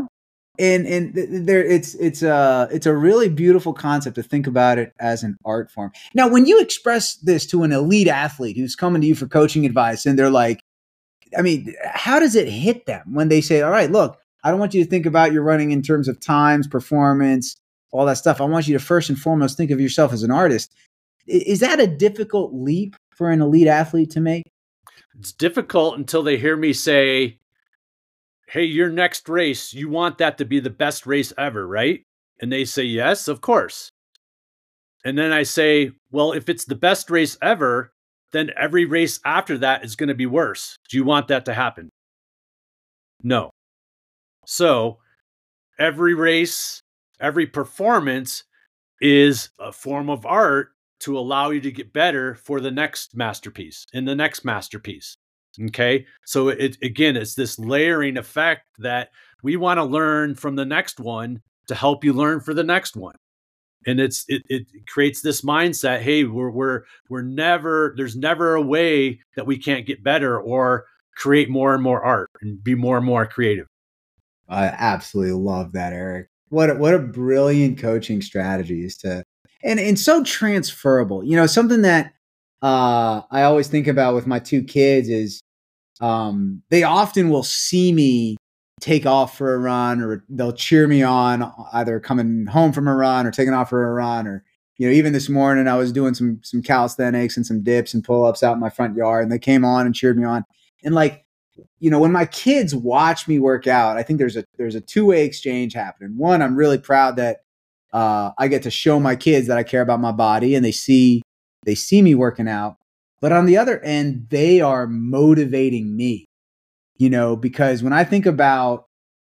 And there, it's a really beautiful concept to think about it as an art form. Now, when you express this to an elite athlete who's coming to you for coaching advice, and they're like, I mean, how does it hit them when they say, all right, look, I don't want you to think about your running in terms of times, performance, all that stuff. I want you to first and foremost think of yourself as an artist. Is that a difficult leap for an elite athlete to make? It's difficult until they hear me say, hey, your next race, you want that to be the best race ever, right? And they say, yes, of course. And then I say, well, if it's the best race ever, then every race after that is going to be worse. Do you want that to happen? No. So every race, every performance is a form of art to allow you to get better for the next masterpiece and the next masterpiece. Okay. So it's this layering effect that we want to learn from the next one to help you learn for the next one. And it creates this mindset. Hey, there's never a way that we can't get better or create more and more art and be more and more creative. I absolutely love that, Eric. What a brilliant coaching strategy is to, and so transferable. Something that I always think about with my two kids is they often will see me take off for a run, or they'll cheer me on either coming home from a run or taking off for a run, or even this morning I was doing some calisthenics and some dips and pull-ups out in my front yard, and they came on and cheered me on. And like, when my kids watch me work out, I think there's a two-way exchange happening. One, I'm really proud that I get to show my kids that I care about my body, and they see me working out. But on the other end, they are motivating me, because when I think about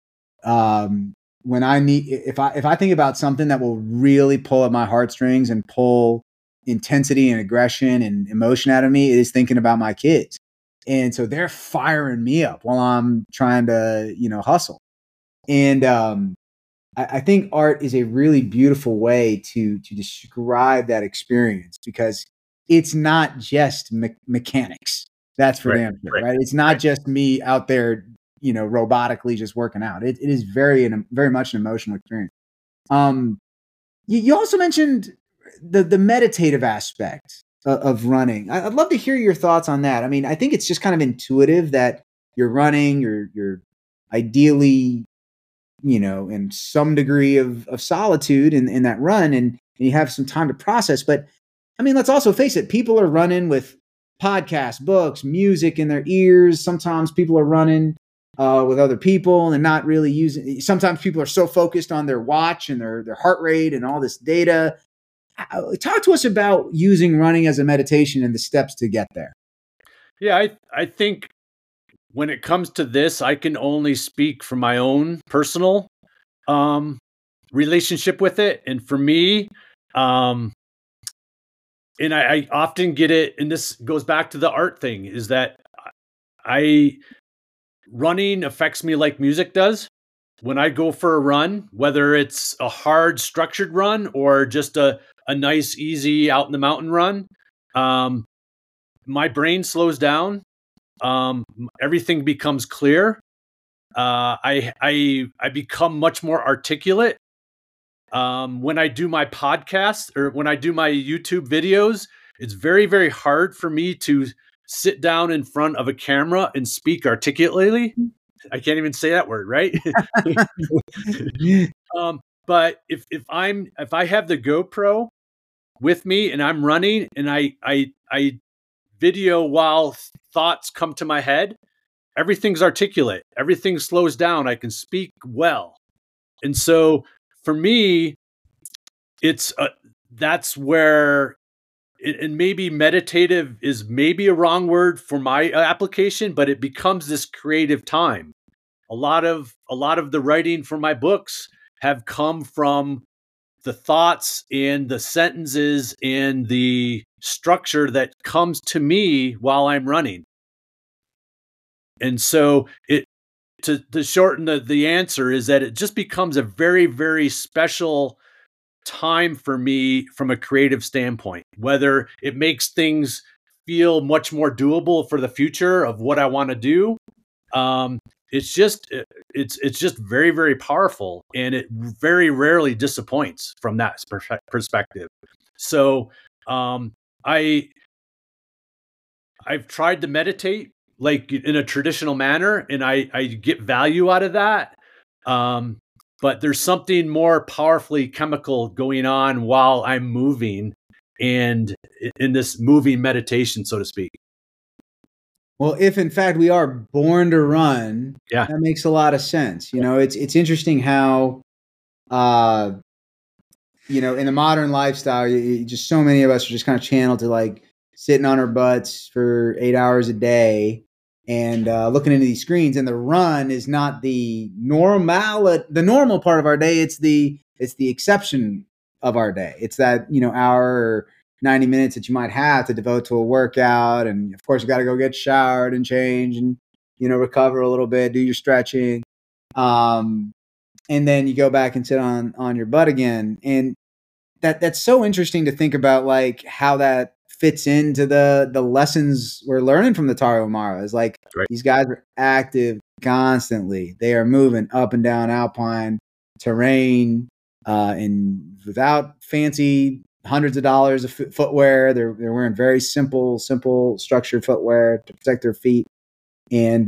if I think about something that will really pull at my heartstrings and pull intensity and aggression and emotion out of me, it is thinking about my kids. And so they're firing me up while I'm trying to, hustle. And I think art is a really beautiful way to describe that experience, because it's not just mechanics. That's for damn sure, right? It's not just me out there, robotically just working out. It is very much an emotional experience. You also mentioned the meditative aspect of running. I'd love to hear your thoughts on that. I mean, I think it's just kind of intuitive that you're running, you're ideally, in some degree of solitude in that run, and you have some time to process. But I mean, let's also face it, people are running with podcasts, books, music in their ears. Sometimes people are running with other people and not really using. Sometimes people are so focused on their watch and their heart rate and all this data. Talk to us about using running as a meditation and the steps to get there. Yeah, I think when it comes to this, I can only speak from my own personal relationship with it. And for me, and I often get it, and this goes back to the art thing, is that running affects me like music does. When I go for a run, whether it's a hard structured run or just a nice, easy out in the mountain run, my brain slows down. Everything becomes clear. I become much more articulate. When I do my podcast or when I do my YouTube videos, it's very, very hard for me to sit down in front of a camera and speak articulately. I can't even say that word, right? but if I have the GoPro with me and I'm running and I video while thoughts come to my head, everything's articulate, everything slows down, I can speak well. And so for me, it's that's where and maybe meditative is maybe a wrong word for my application, but it becomes this creative time. A lot of the writing for my books have come from the thoughts and the sentences and the structure that comes to me while I'm running. And so to shorten the answer is that it just becomes a very, very special time for me from a creative standpoint, whether it makes things feel much more doable for the future of what I want to do. It's just very, very powerful, and it very rarely disappoints from that perspective. So I've tried to meditate like in a traditional manner, and I get value out of that. But there's something more powerfully chemical going on while I'm moving and in this moving meditation, so to speak. Well, if in fact we are born to run, Yeah. that makes a lot of sense. You know, it's interesting how, you know, in the modern lifestyle, just so many of us are just kind of channeled to like sitting on our butts for 8 hours a day and looking into these screens. And the run is not the normal part of our day. It's the exception of our day. It's that, you know, hour or 90 minutes that you might have to devote to a workout. And of course you got to go get showered and change and, you know, recover a little bit, do your stretching. And then you go back and sit on your butt again. And that's so interesting to think about, like how that fits into the lessons we're learning from the Tarahumara. Is like Right. These guys are active constantly. They are moving up and down alpine terrain, and without fancy hundreds of dollars of footwear. They're wearing very simple structured footwear to protect their feet. And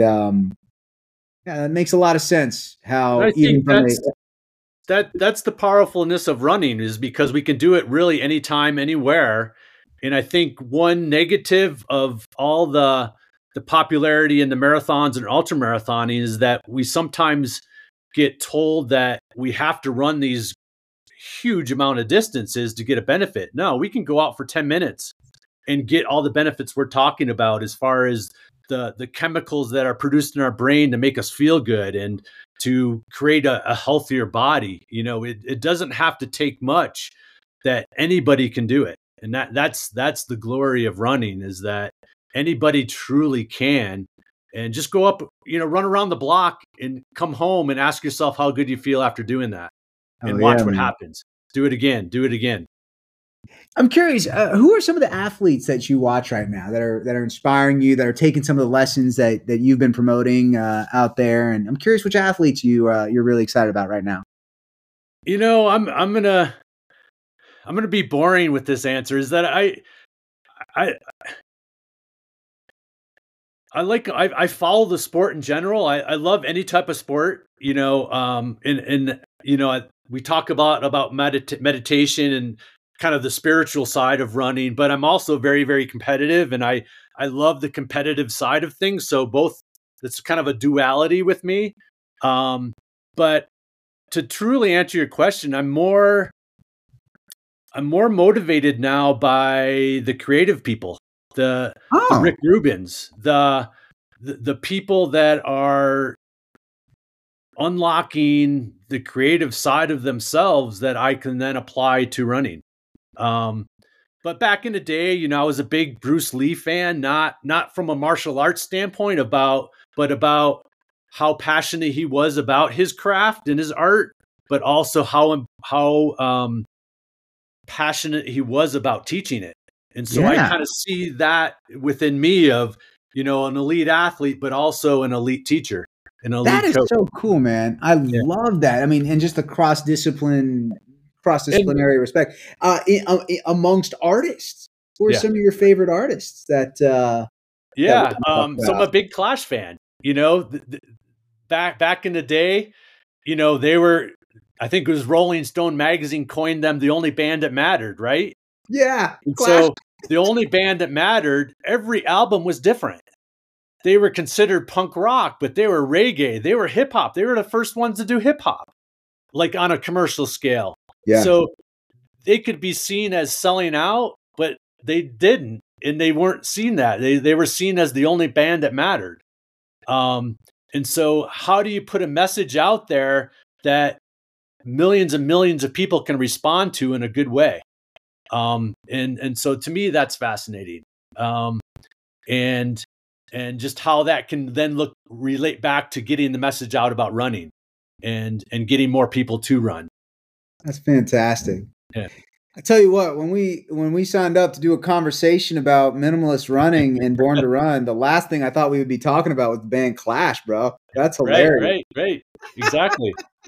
yeah, that makes a lot of sense. How I even think from that's the powerfulness of running, is because we can do it really anytime, anywhere. And I think one negative of all the popularity in the marathons and ultra marathoning is that we sometimes get told that we have to run these huge amount of distances to get a benefit. No, we can go out for 10 minutes and get all the benefits we're talking about, as far as the chemicals that are produced in our brain to make us feel good and to create a healthier body. You know, it doesn't have to take much, that anybody can do it. And that's the glory of running, is that anybody truly can. And just go up, you know, run around the block and come home and ask yourself how good you feel after doing that, and watch what happens. Do it again. Do it again. I'm curious, who are some of the athletes that you watch right now that are inspiring you, that are taking some of the lessons that you've been promoting out there? And I'm curious which athletes you're really excited about right now. You know, I'm gonna be boring with this answer. Is that I follow the sport in general. I love any type of sport, you know. And you know, we talk about meditation and kind of the spiritual side of running, but I'm also very, very competitive, and I love the competitive side of things. So both, it's kind of a duality with me. But to truly answer your question, I'm more motivated now by the creative people, the Rick Rubins, the people that are unlocking the creative side of themselves that I can then apply to running. But back in the day, you know, I was a big Bruce Lee fan, not from a martial arts standpoint but about how passionate he was about his craft and his art, but also how passionate he was about teaching it. And so I kind of see that within me, of, you know, an elite athlete, but also an elite teacher, an elite That is coach. so cool, man. I love that. I mean, and just the cross-disciplinary respect amongst artists. Who are some of your favorite artists that so I'm a big Clash fan. You know, back in the day, you know, I think it was Rolling Stone magazine coined them the only band that mattered, right? Yeah. And so the only band that mattered, every album was different. They were considered punk rock, but they were reggae. They were hip hop. They were the first ones to do hip hop, like on a commercial scale. Yeah. So they could be seen as selling out, but they didn't. And they weren't seen that. They were seen as the only band that mattered. And so how do you put a message out there that millions and millions of people can respond to in a good way? And so to me, that's fascinating. And just how that can then relate back to getting the message out about running and getting more people to run. That's fantastic. Yeah. I tell you what, when we signed up to do a conversation about minimalist running and Born to Run, the last thing I thought we would be talking about was the band Clash, bro. That's hilarious. Right. Exactly.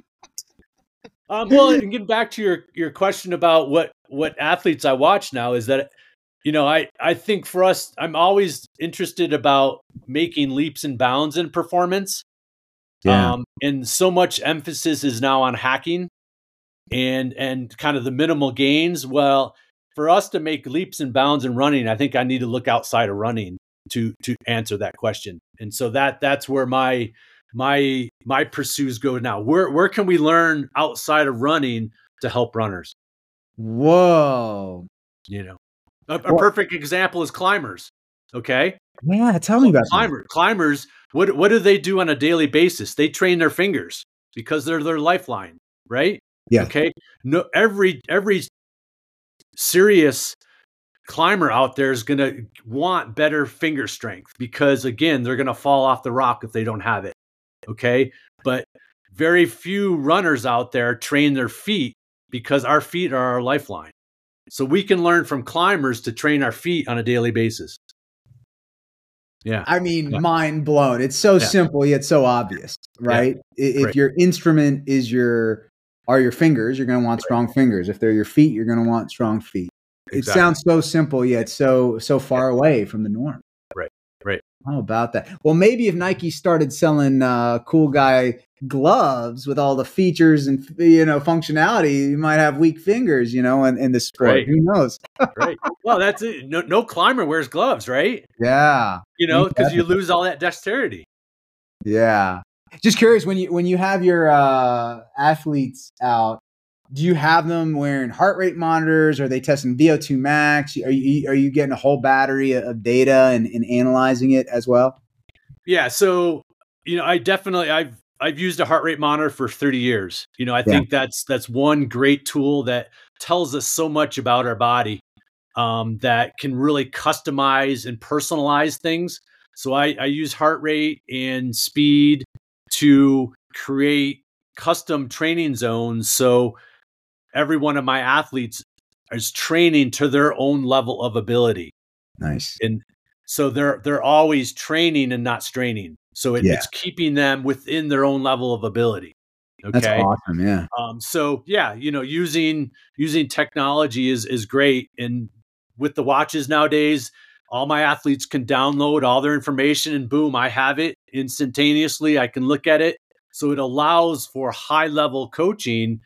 Well, and getting back to your question about what athletes I watch now is that, I think for us, I'm always interested about making leaps and bounds in performance. Yeah. And so much emphasis is now on hacking and kind of the minimal gains. Well, for us to make leaps and bounds in running, I think I need to look outside of running to answer that question. And so that's where my pursuits go now. Where can we learn outside of running to help runners? Whoa. A perfect example is climbers. Okay. Yeah. Tell me about climbers. What do they do on a daily basis? They train their fingers because they're their lifeline, right? Yeah. Okay. No, every serious climber out there is going to want better finger strength because, again, they're going to fall off the rock if they don't have it. Okay. But very few runners out there train their feet because our feet are our lifeline. So we can learn from climbers to train our feet on a daily basis. Yeah. I mean, mind blown. It's so simple yet so obvious, right? Yeah. If your instrument are your fingers, you're going to want strong fingers. If they're your feet, you're going to want strong feet. Exactly. It sounds so simple yet so far away from the norm. Right. How about that? Well, maybe if Nike started selling cool guy gloves with all the features and functionality, you might have weak fingers, in the sport. Right. Who knows? Right. Well, that's it. No climber wears gloves, right? Yeah. Because you lose all that dexterity. Yeah. Just curious, when you have your athletes out, do you have them wearing heart rate monitors? Are they testing VO2 max? Are you getting a whole battery of data and analyzing it as well? Yeah. So, I've used a heart rate monitor for 30 years. I think that's one great tool that tells us so much about our body, that can really customize and personalize things. So I use heart rate and speed to create custom training zones. So every one of my athletes is training to their own level of ability. Nice. And so they're always training and not straining. So it's keeping them within their own level of ability. Okay. That's awesome. Yeah. So using technology is great. And with the watches nowadays, all my athletes can download all their information and boom, I have it instantaneously. I can look at it. So it allows for high level coaching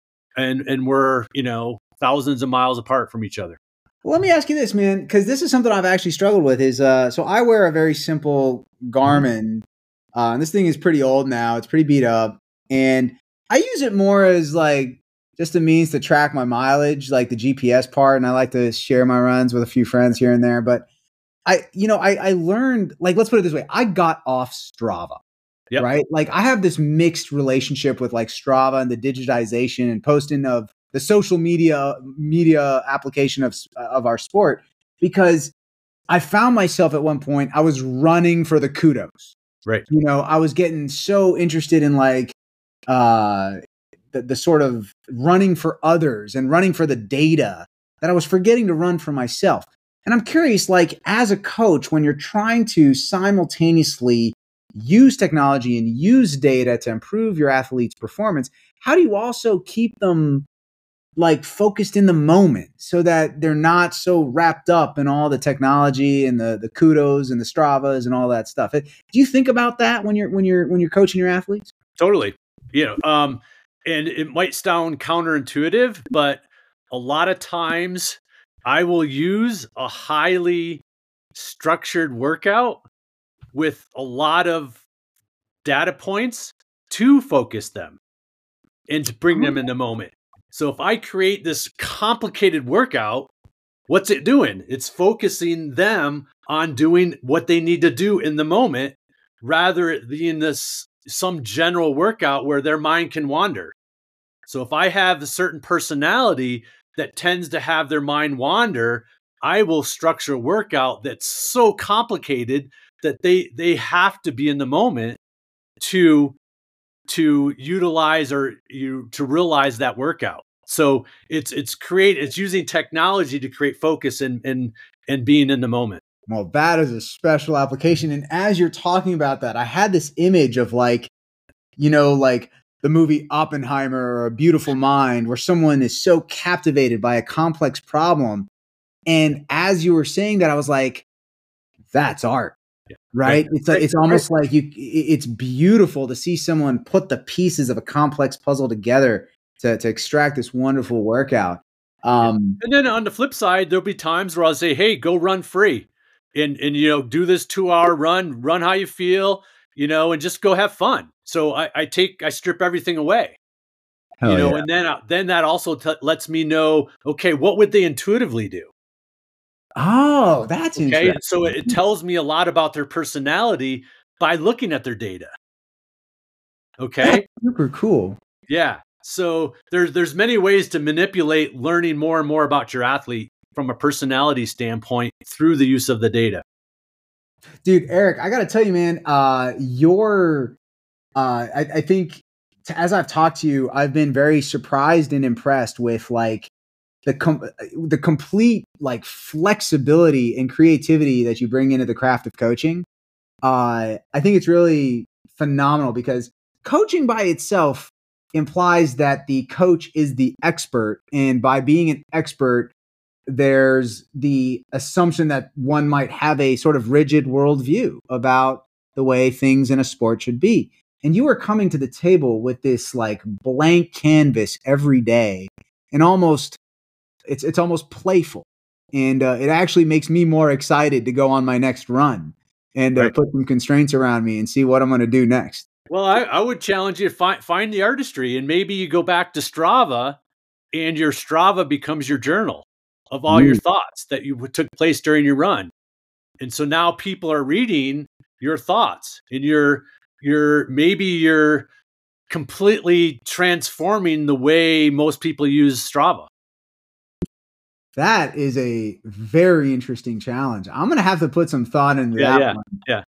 and we're, thousands of miles apart from each other. Well, let me ask you this, man, because this is something I've actually struggled with is, so I wear a very simple Garmin. And this thing is pretty old now. It's pretty beat up. And I use it more as like just a means to track my mileage, like the GPS part. And I like to share my runs with a few friends here and there. But I learned, like, let's put it this way. I got off Strava. Yep. Right. Like I have this mixed relationship with like Strava and the digitization and posting of the social media application of our sport, because I found myself at one point, I was running for the kudos. Right. I was getting so interested in like the sort of running for others and running for the data that I was forgetting to run for myself. And I'm curious, like as a coach, when you're trying to simultaneously use technology and use data to improve your athlete's performance, how do you also keep them like focused in the moment so that they're not so wrapped up in all the technology and the kudos and the Stravas and all that stuff? Do you think about that when you're coaching your athletes? Totally. And it might sound counterintuitive, but a lot of times I will use a highly structured workout with a lot of data points to focus them and to bring them in the moment. So if I create this complicated workout, what's it doing? It's focusing them on doing what they need to do in the moment, rather it being this some general workout where their mind can wander. So if I have a certain personality that tends to have their mind wander, I will structure a workout that's so complicated that they have to be in the moment to utilize or to realize that workout. So it's using technology to create focus and being in the moment. Well, that is a special application. And as you're talking about that, I had this image of like, like the movie Oppenheimer or A Beautiful Mind, where someone is so captivated by a complex problem. And as you were saying that, I was like, that's art, right? It's almost like it's beautiful to see someone put the pieces of a complex puzzle together to extract this wonderful workout. And then on the flip side, there'll be times where I'll say, hey, go run free and do this 2-hour run how you feel, and just go have fun. So I strip everything away, and then that also lets me know, okay, what would they intuitively do? Oh, that's interesting. So it tells me a lot about their personality by looking at their data. Okay. That's super cool. Yeah. So there's many ways to manipulate learning more and more about your athlete from a personality standpoint through the use of the data. Dude, Eric, I got to tell you, man, I think as I've talked to you, I've been very surprised and impressed with like the complete like flexibility and creativity that you bring into the craft of coaching. I think it's really phenomenal because coaching by itself implies that the coach is the expert. And by being an expert, there's the assumption that one might have a sort of rigid worldview about the way things in a sport should be. And you are coming to the table with this like blank canvas every day, and it's almost playful. And it actually makes me more excited to go on my next run and put some constraints around me and see what I'm going to do next. Well, I would challenge you to find the artistry, and maybe you go back to Strava, and your Strava becomes your journal of all your thoughts that took place during your run. And so now people are reading your thoughts, and you're completely transforming the way most people use Strava. That is a very interesting challenge. I'm going to have to put some thought into that one. Yeah.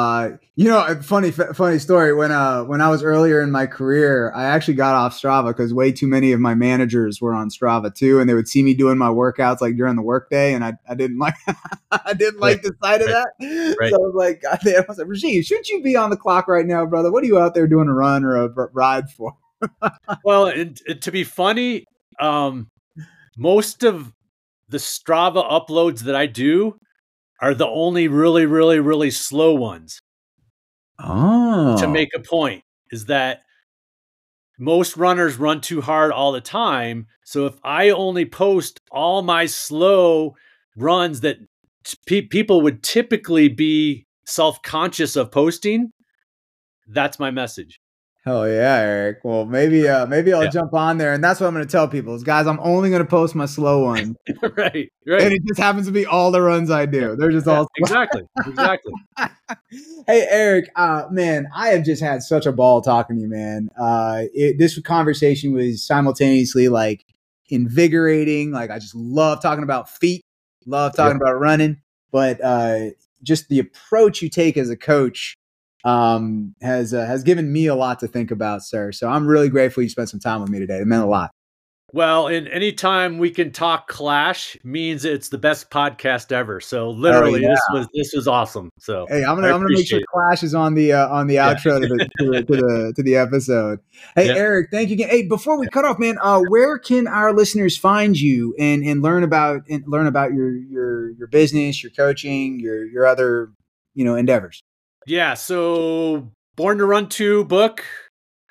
Funny story. When I was earlier in my career, I actually got off Strava because way too many of my managers were on Strava too, and they would see me doing my workouts like during the workday, and I didn't like I didn't like the sight of that. Right. So I was like, God damn, I was like, Rashid, shouldn't you be on the clock right now, brother? What are you out there doing a run or a ride for? Well, and to be funny, most of the Strava uploads that I do are the only really, really, really slow ones. Oh. To make a point is that most runners run too hard all the time. So if I only post all my slow runs that people would typically be self-conscious of posting, that's my message. Hell yeah, Eric. Well, maybe I'll jump on there, and that's what I'm going to tell people is, guys, I'm only going to post my slow ones. Right. And it just happens to be all the runs I do. They're just all slow. Exactly. Hey, Eric, man, I have just had such a ball talking to you, man. This conversation was simultaneously like invigorating. Like I just love talking about feet, love talking about running, but just the approach you take as a coach has given me a lot to think about, sir. So I'm really grateful you spent some time with me today. It meant a lot. Well, and anytime we can talk Clash means it's the best podcast ever. So literally, this was awesome. So hey, I'm gonna make sure Clash is on the outro to the episode. Hey, Eric, thank you again. Hey, before we cut off, man, where can our listeners find you and learn about your business, your coaching, your other endeavors? Yeah, so Born to Run 2 book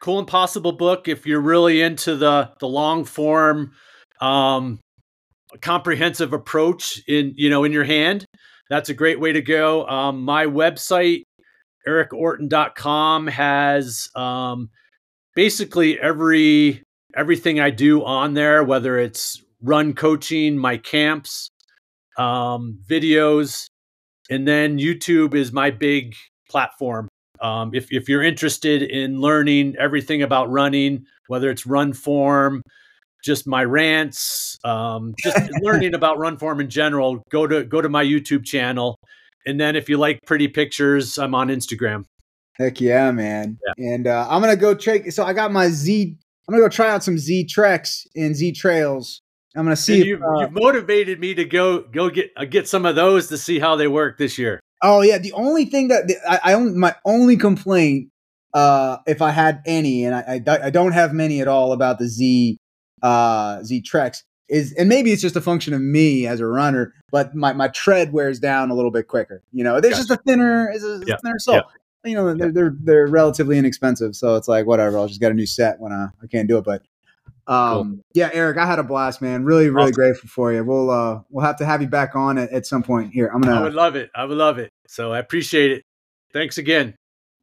Cool Impossible book if you're really into the long form, comprehensive approach in your hand. That's a great way to go. My website, ericorton.com, has basically everything I do on there, whether it's run coaching, my camps, videos, and then YouTube is my big platform. If you're interested in learning everything about running, whether it's run form, just my rants, just learning about run form in general, go to my YouTube channel. And then if you like pretty pictures, I'm on Instagram. Heck yeah, man. Yeah. And I'm going to go check. So I got my Z. I'm going to go try out some Z Treks and Z Trails. I'm going to see. You've motivated me to go get some of those to see how they work this year. Oh yeah. The only thing that my only complaint, if I had any, and I don't have many at all about the Z Treks, is, and maybe it's just a function of me as a runner, but my tread wears down a little bit quicker. There's just a thinner sole. Yeah. They're relatively inexpensive, so it's like whatever. I'll just get a new set when I can't do it. But cool. Yeah, Eric, I had a blast, man. Really awesome. Grateful for you. We'll have to have you back on at some point here. I would love it. So I appreciate it. Thanks again.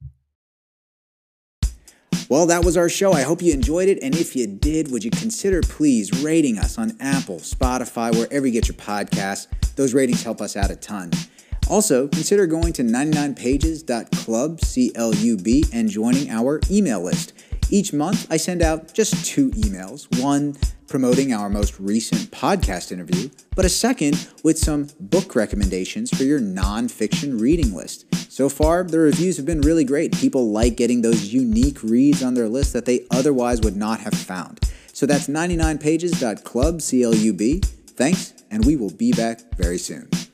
Well, that was our show. I hope you enjoyed it. And if you did, would you consider please rating us on Apple, Spotify, wherever you get your podcasts? Those ratings help us out a ton. Also, consider going to 99pages.club, C-L-U-B, and joining our email list. Each month, I send out just 2 emails, one promoting our most recent podcast interview, but a second with some book recommendations for your nonfiction reading list. So far, the reviews have been really great. People like getting those unique reads on their list that they otherwise would not have found. So that's 99pages.club, C-L-U-B. Thanks, and we will be back very soon.